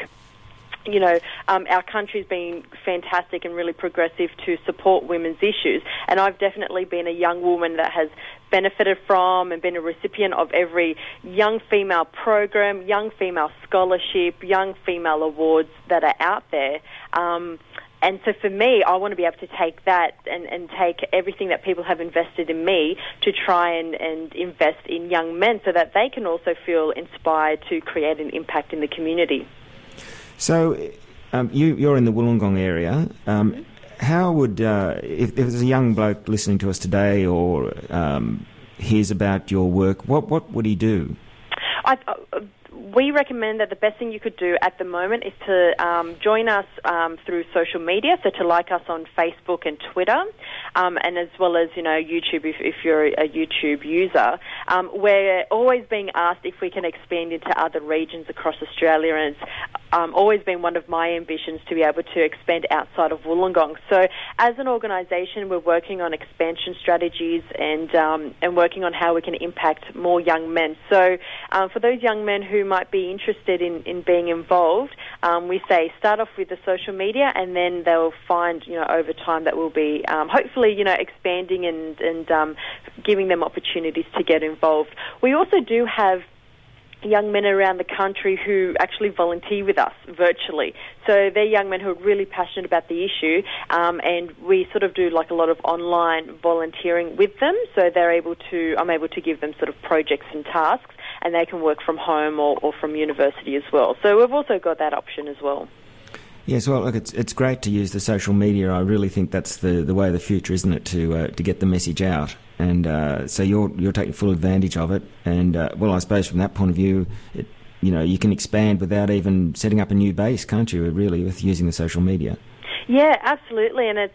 our country's been fantastic and really progressive to support women's issues, and I've definitely been a young woman that has benefited from and been a recipient of every young female program, young female scholarship, young female awards that are out there. And so for me, I want to be able to take that and take everything that people have invested in me to try and invest in young men so that they can also feel inspired to create an impact in the community. So you're in the Wollongong area. How would, if there's a young bloke listening to us today or hears about your work, what would he do? We recommend that the best thing you could do at the moment is to join us through social media, so to like us on Facebook and Twitter, and as well as, YouTube if you're a YouTube user. We're always being asked if we can expand into other regions across Australia, and it's always been one of my ambitions to be able to expand outside of Wollongong. So as an organisation, we're working on expansion strategies and working on how we can impact more young men. So for those young men who might be interested in being involved, we say start off with the social media, and then they'll find, over time that we'll be hopefully, expanding and giving them opportunities to get involved. We also do have young men around the country who actually volunteer with us virtually. So they're young men who are really passionate about the issue, and we sort of do like a lot of online volunteering with them. So I'm able to give them sort of projects and tasks, and they can work from home or from university as well. So we've also got that option as well. Yes, well, look, it's great to use the social media. I really think that's the way of the future, isn't it, to get the message out? And so you're taking full advantage of it. And well, I suppose from that point of view, you can expand without even setting up a new base, can't you? Really, with using the social media. Yeah, absolutely, and it's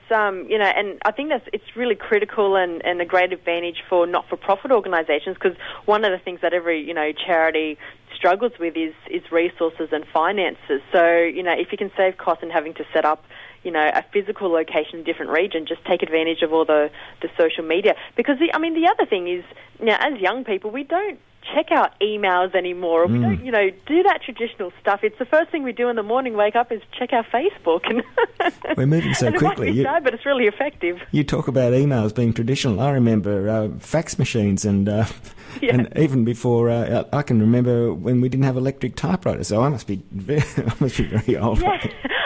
and I think it's really critical and a great advantage for not-for-profit organisations, because one of the things that every charity struggles with is resources and finances. So if you can save costs in having to set up a physical location in a different region, just take advantage of all the social media. Because the other thing is, as young people, we don't check our emails anymore. We don't, do that traditional stuff. It's the first thing we do in the morning, wake up, is check our Facebook. And we're moving so quickly. It might be sad, but it's really effective. You talk about emails being traditional. I remember fax machines and even before, I can remember when we didn't have electric typewriters, so I must be very old. Yeah.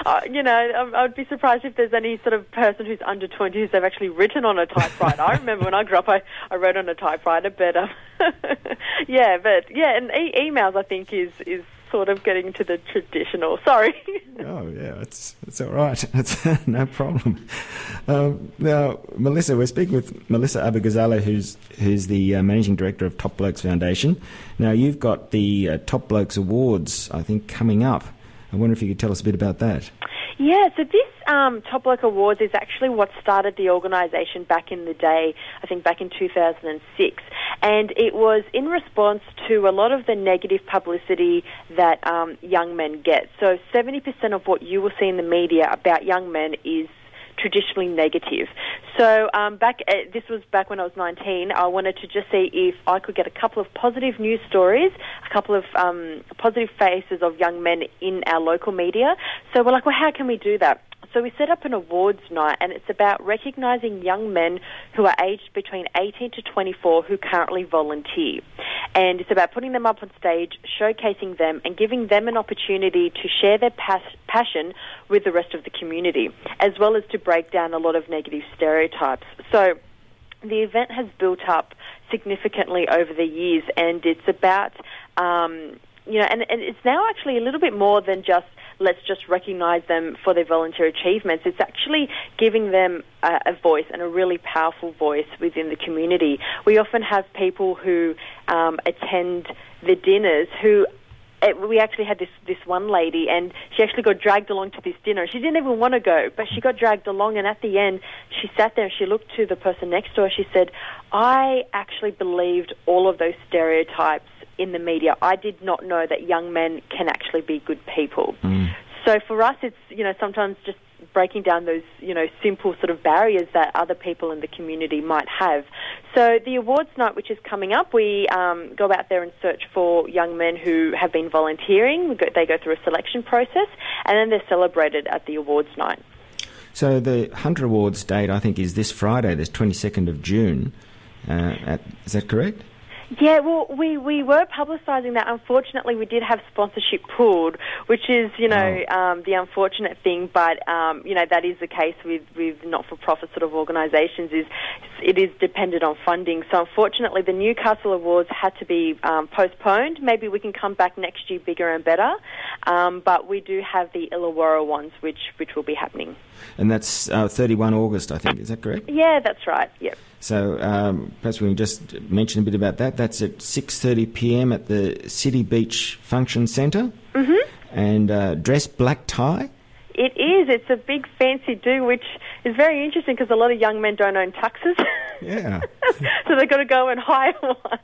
I would be surprised if there's any sort of person who's under 20 who's actually written on a typewriter. I remember when I grew up, I wrote on a typewriter, but and emails I think is sort of getting to the traditional. Sorry. Oh yeah, it's all right. It's no problem. Now, Melissa, we're speaking with Melissa Abagazala, who's the managing director of Top Blokes Foundation. Now, you've got the Top Blokes Awards, I think, coming up. I wonder if you could tell us a bit about that. Yeah, so this Top Bloke Awards is actually what started the organisation back in the day, I think back in 2006. And it was in response to a lot of the negative publicity that young men get. So 70% of what you will see in the media about young men is traditionally negative. So this was back when I was 19. I wanted to just see if I could get a couple of positive news stories, a couple of positive faces of young men in our local media. So we're like, well, how can we do that? So we set up an awards night, and it's about recognising young men who are aged between 18 to 24 who currently volunteer. And it's about putting them up on stage, showcasing them, and giving them an opportunity to share their passion with the rest of the community, as well as to break down a lot of negative stereotypes. So the event has built up significantly over the years, and it's about, and it's now actually a little bit more than just let's just recognise them for their volunteer achievements. It's actually giving them a voice, and a really powerful voice within the community. We often have people who attend the dinners who... We actually had this one lady, and she actually got dragged along to this dinner. She didn't even want to go, but she got dragged along, and at the end, she sat there and she looked to the person next to her. She said, I actually believed all of those stereotypes in the media. I did not know that young men can actually be good people. So for us, it's, sometimes just breaking down those, simple sort of barriers that other people in the community might have. So the awards night, which is coming up, we go out there and search for young men who have been volunteering. They go through a selection process, and then they're celebrated at the awards night. So the Hunter Awards date, I think, is this Friday, the 22nd of June. Is that correct? Yeah, well, we were publicising that. Unfortunately, we did have sponsorship pulled, which is, the unfortunate thing. But, that is the case with not-for-profit sort of organisations. It is dependent on funding. So, unfortunately, the Newcastle Awards had to be postponed. Maybe we can come back next year bigger and better. But we do have the Illawarra ones, which will be happening. And that's 31 August, I think. Is that correct? Yeah, that's right. Yep. So perhaps we can just mention a bit about that. That's at 6:30 p.m. at the City Beach Function Centre. Mm-hmm. And dress black tie? It is. It's a big fancy do, which is very interesting because a lot of young men don't own tuxes. Yeah. So they've got to go and hire one.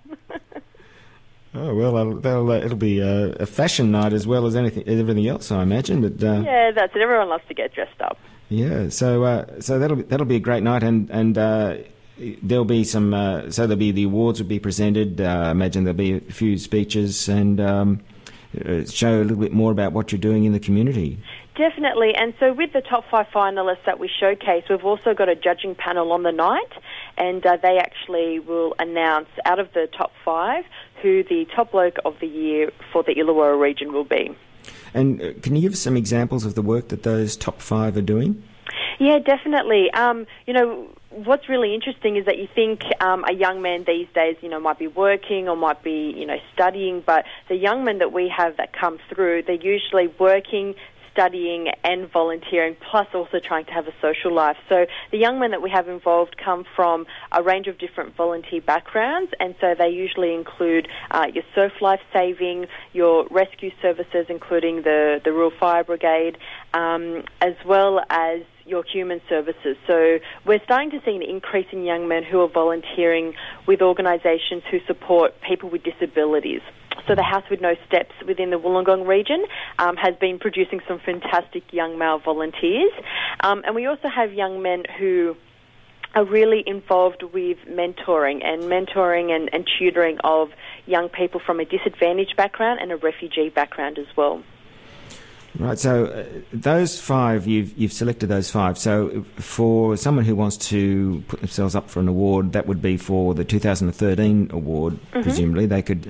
Oh, well, it'll be a fashion night as well as everything else, I imagine. But yeah, that's it. Everyone loves to get dressed up. Yeah, so that'll be a great night, and there'll be some. So there'll be the awards will be presented. I imagine there'll be a few speeches and show a little bit more about what you're doing in the community. Definitely, and so with the top 5 finalists that we showcase, we've also got a judging panel on the night, and they actually will announce out of the top 5 who the top bloke of the year for the Illawarra region will be. And can you give us some examples of the work that those top 5 are doing? Yeah, definitely. What's really interesting is that you think a young man these days, might be working or might be, studying, but the young men that we have that come through, they're usually working, studying and volunteering, plus also trying to have a social life. So the young men that we have involved come from a range of different volunteer backgrounds, and so they usually include your surf life saving, your rescue services, including the Rural Fire Brigade, as well as your human services. So we're starting to see an increase in young men who are volunteering with organisations who support people with disabilities. So the House with No Steps within the Wollongong region has been producing some fantastic young male volunteers. And we also have young men who are really involved with mentoring and tutoring of young people from a disadvantaged background and a refugee background as well. Right, so those 5, you've selected those 5. So for someone who wants to put themselves up for an award, that would be for the 2013 award, mm-hmm. Presumably.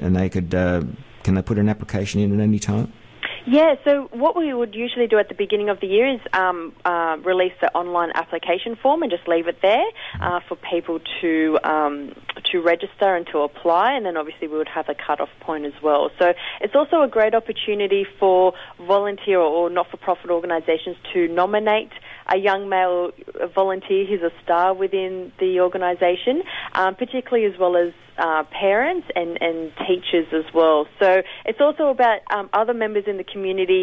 Can they put an application in at any time? Yeah, so what we would usually do at the beginning of the year is release the online application form and just leave it there for people to register and to apply, and then obviously we would have a cut-off point as well. So it's also a great opportunity for volunteer or not-for-profit organisations to nominate a young male volunteer who's a star within the organisation, particularly as well as parents and teachers as well. So it's also about other members in the community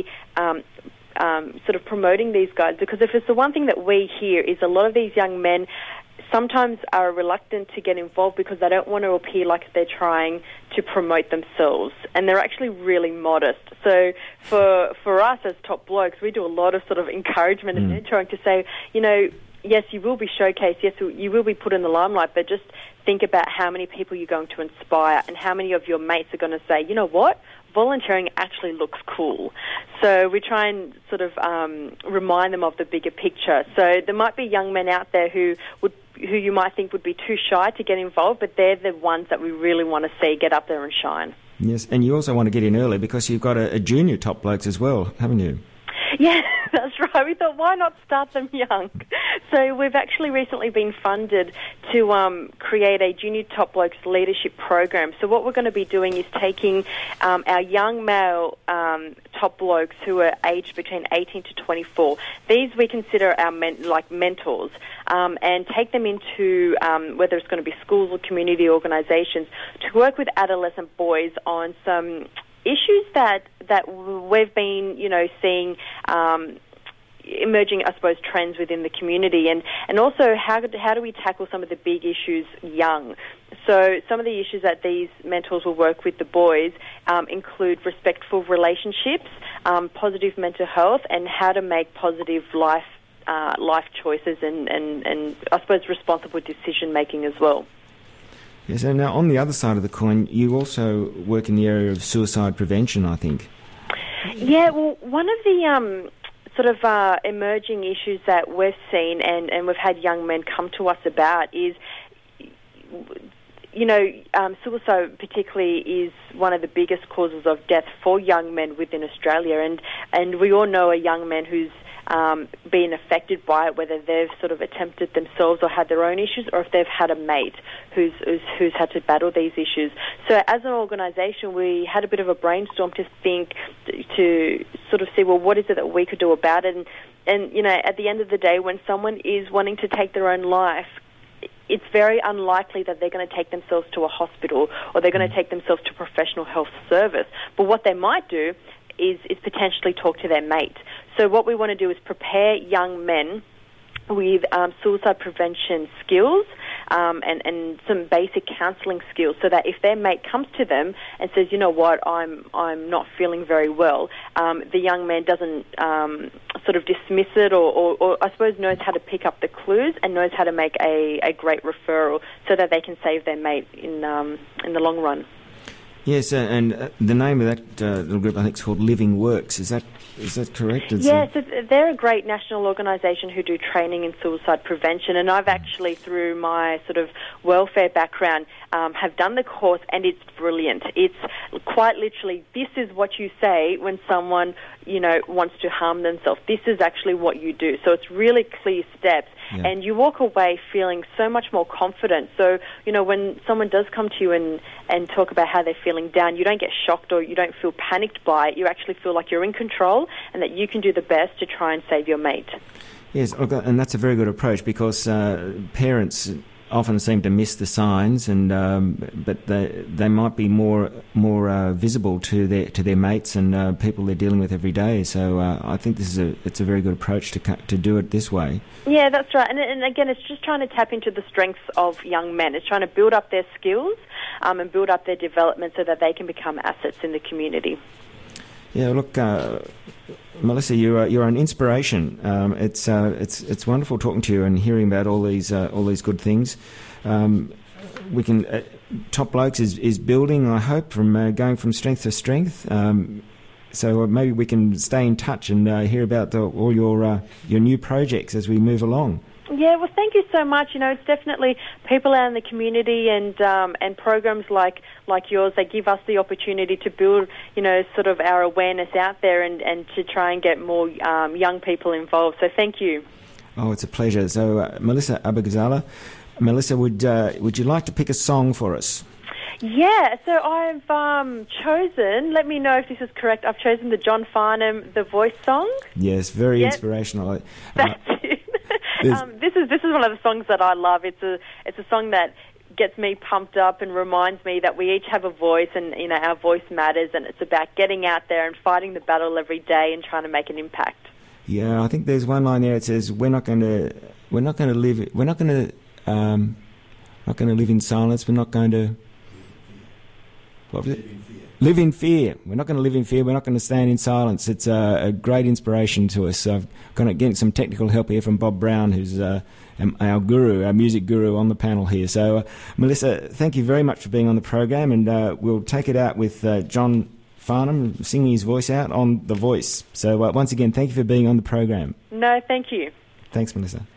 sort of promoting these guys, because if it's the one thing that we hear is a lot of these young men sometimes are reluctant to get involved because they don't want to appear like they're trying to promote themselves, and they're actually really modest. So for us as top blokes, we do a lot of sort of encouragement and mentoring to say, yes, you will be showcased, yes, you will be put in the limelight, but just think about how many people you're going to inspire and how many of your mates are going to say, you know what, volunteering actually looks cool. So we try and sort of remind them of the bigger picture. So there might be young men out there who you might think would be too shy to get involved, but they're the ones that we really want to see get up there and shine. Yes, and you also want to get in early because you've got a junior top blokes as well, haven't you? Yeah, that's right. We thought, why not start them young? So we've actually recently been funded to create a Junior Top Blokes leadership program. So what we're going to be doing is taking our young male top blokes who are aged between 18 to 24. These we consider our mentors, and take them into whether it's going to be schools or community organisations to work with adolescent boys on some issues that we've been, seeing emerging, I suppose, trends within the community, and also how do we tackle some of the big issues young. So some of the issues that these mentors will work with the boys include respectful relationships, positive mental health, and how to make positive life choices and I suppose responsible decision making as well. Yes, and now on the other side of the coin, you also work in the area of suicide prevention, I think. Yeah, well, one of the sort of emerging issues that we've seen and we've had young men come to us about is suicide particularly is one of the biggest causes of death for young men within Australia, and we all know a young man who's been affected by it, whether they've sort of attempted themselves or had their own issues, or if they've had a mate who's had to battle these issues. So as an organisation, we had a bit of a brainstorm to think, to sort of see, well, what is it that we could do about it? And at the end of the day, when someone is wanting to take their own life, it's very unlikely that they're going to take themselves to a hospital or they're going to take themselves to professional health service. But what they might do is potentially talk to their mate. So what we want to do is prepare young men with suicide prevention skills and some basic counselling skills, so that if their mate comes to them and says, you know what, I'm not feeling very well, the young man doesn't sort of dismiss it, or I suppose knows how to pick up the clues and knows how to make a great referral so that they can save their mate in the long run. Yes, and the name of that little group, I think, is called Living Works. Is that correct? Yes, they're a great national organisation who do training in suicide prevention, and I've actually, through my sort of welfare background, have done the course, and it's brilliant. It's quite literally, this is what you say when someone, wants to harm themselves. This is actually what you do. So it's really clear steps. Yeah. And you walk away feeling so much more confident. So, when someone does come to you and talk about how they're feeling down, you don't get shocked or you don't feel panicked by it. You actually feel like you're in control and that you can do the best to try and save your mate. Yes, and that's a very good approach, because parents often seem to miss the signs, and but they might be more visible to their mates and people they're dealing with every day. So I think it's a very good approach to do it this way. Yeah, that's right. And again, it's just trying to tap into the strengths of young men. It's trying to build up their skills and build up their development so that they can become assets in the community. Yeah, look, Melissa, you're an inspiration. It's wonderful talking to you and hearing about all these good things. We can Top Blokes is building, I hope, from going from strength to strength. So maybe we can stay in touch and hear about all your new projects as we move along. Yeah, well, thank you so much. It's definitely people out in the community and programs like yours. They give us the opportunity to build, sort of our awareness out there and to try and get more young people involved. So thank you. Oh, it's a pleasure. So Melissa Abagazala, would you like to pick a song for us? Yeah, so I've chosen, let me know if this is correct, I've chosen the John Farnham The Voice song. Yes, very inspirational. That's it. This is one of the songs that I love. It's a song that gets me pumped up and reminds me that we each have a voice, and our voice matters, and it's about getting out there and fighting the battle every day and trying to make an impact. Yeah, I think there's one line there. It says, "We're not going to live in silence. We're not going to live in fear. We're not going to live in fear. We're not going to stand in silence." It's a great inspiration to us. I've got to get some technical help here from Bob Brown, who's our guru, our music guru on the panel here. So, Melissa, thank you very much for being on the program, and we'll take it out with John Farnham singing his voice out on The Voice. So, once again, thank you for being on the program. No, thank you. Thanks, Melissa.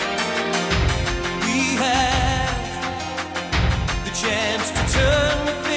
Chance to turn the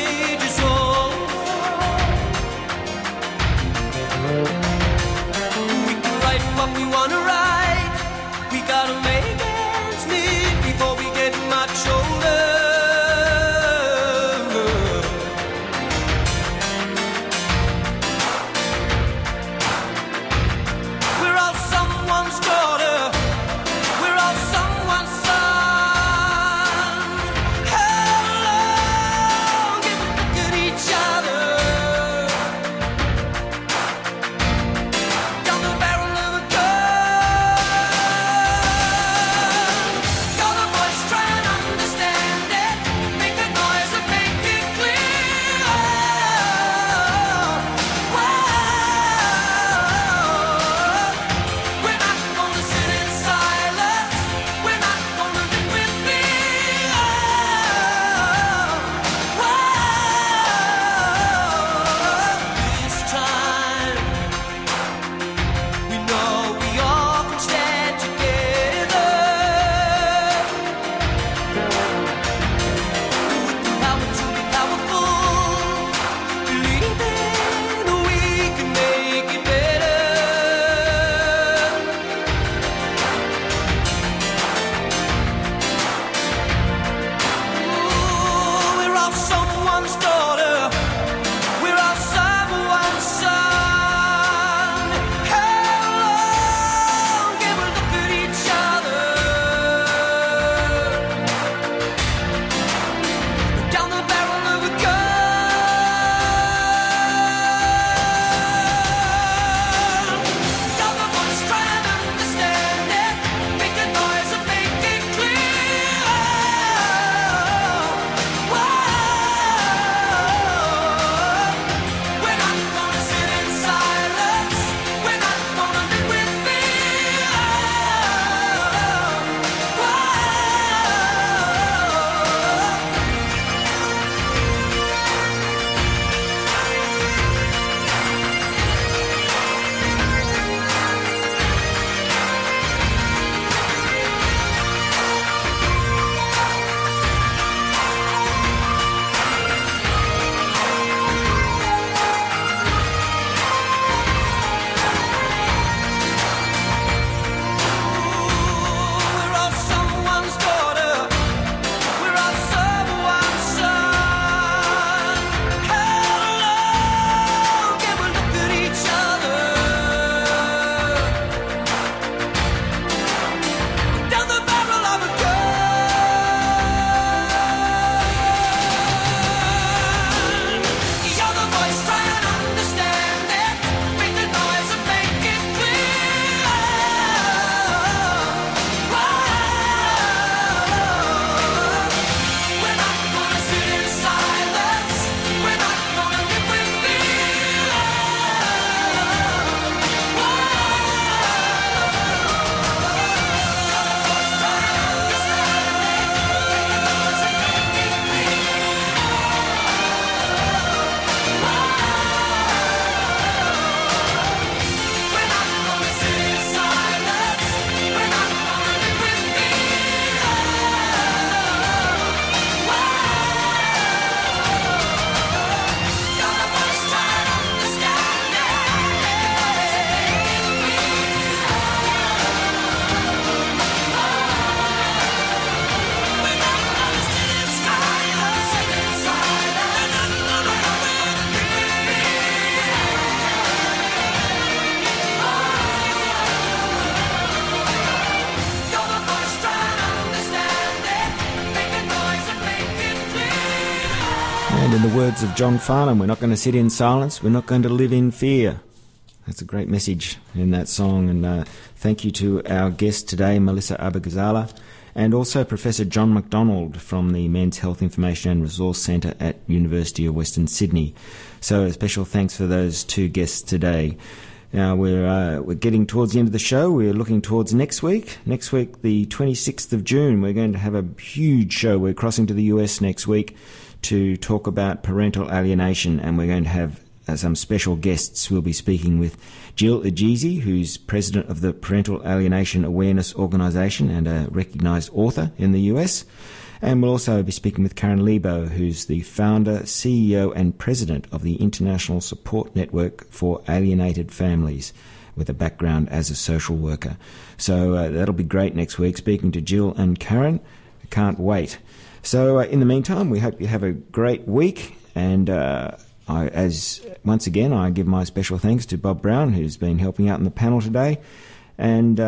And in the words of John Farnham, we're not going to sit in silence, we're not going to live in fear. That's a great message in that song. And thank you to our guest today, Melissa Abagazala, and also Professor John McDonald from the Men's Health Information and Resource Centre at University of Western Sydney. So a special thanks for those two guests today. Now we're getting towards the end of the show. We're looking towards next week. Next week, the 26th of June, we're going to have a huge show. We're crossing to the US next week to talk about parental alienation, and we're going to have some special guests. We'll be speaking with Jill Egizi, who's president of the Parental Alienation Awareness Organisation and a recognised author in the US. And we'll also be speaking with Karen Lebo, who's the founder, CEO and president of the International Support Network for Alienated Families, with a background as a social worker. So that'll be great next week, speaking to Jill and Karen. I can't wait. So in the meantime, we hope you have a great week. And once again, I give my special thanks to Bob Brown, who's been helping out in the panel today. And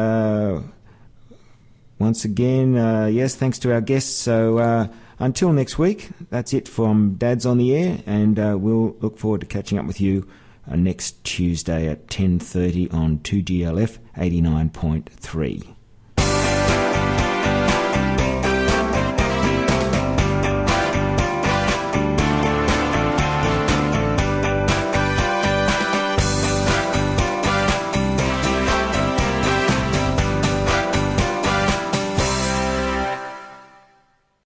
once again, yes, thanks to our guests. So until next week, that's it from Dads on the Air, and we'll look forward to catching up with you next Tuesday at 10:30 on 2GLF 89.3.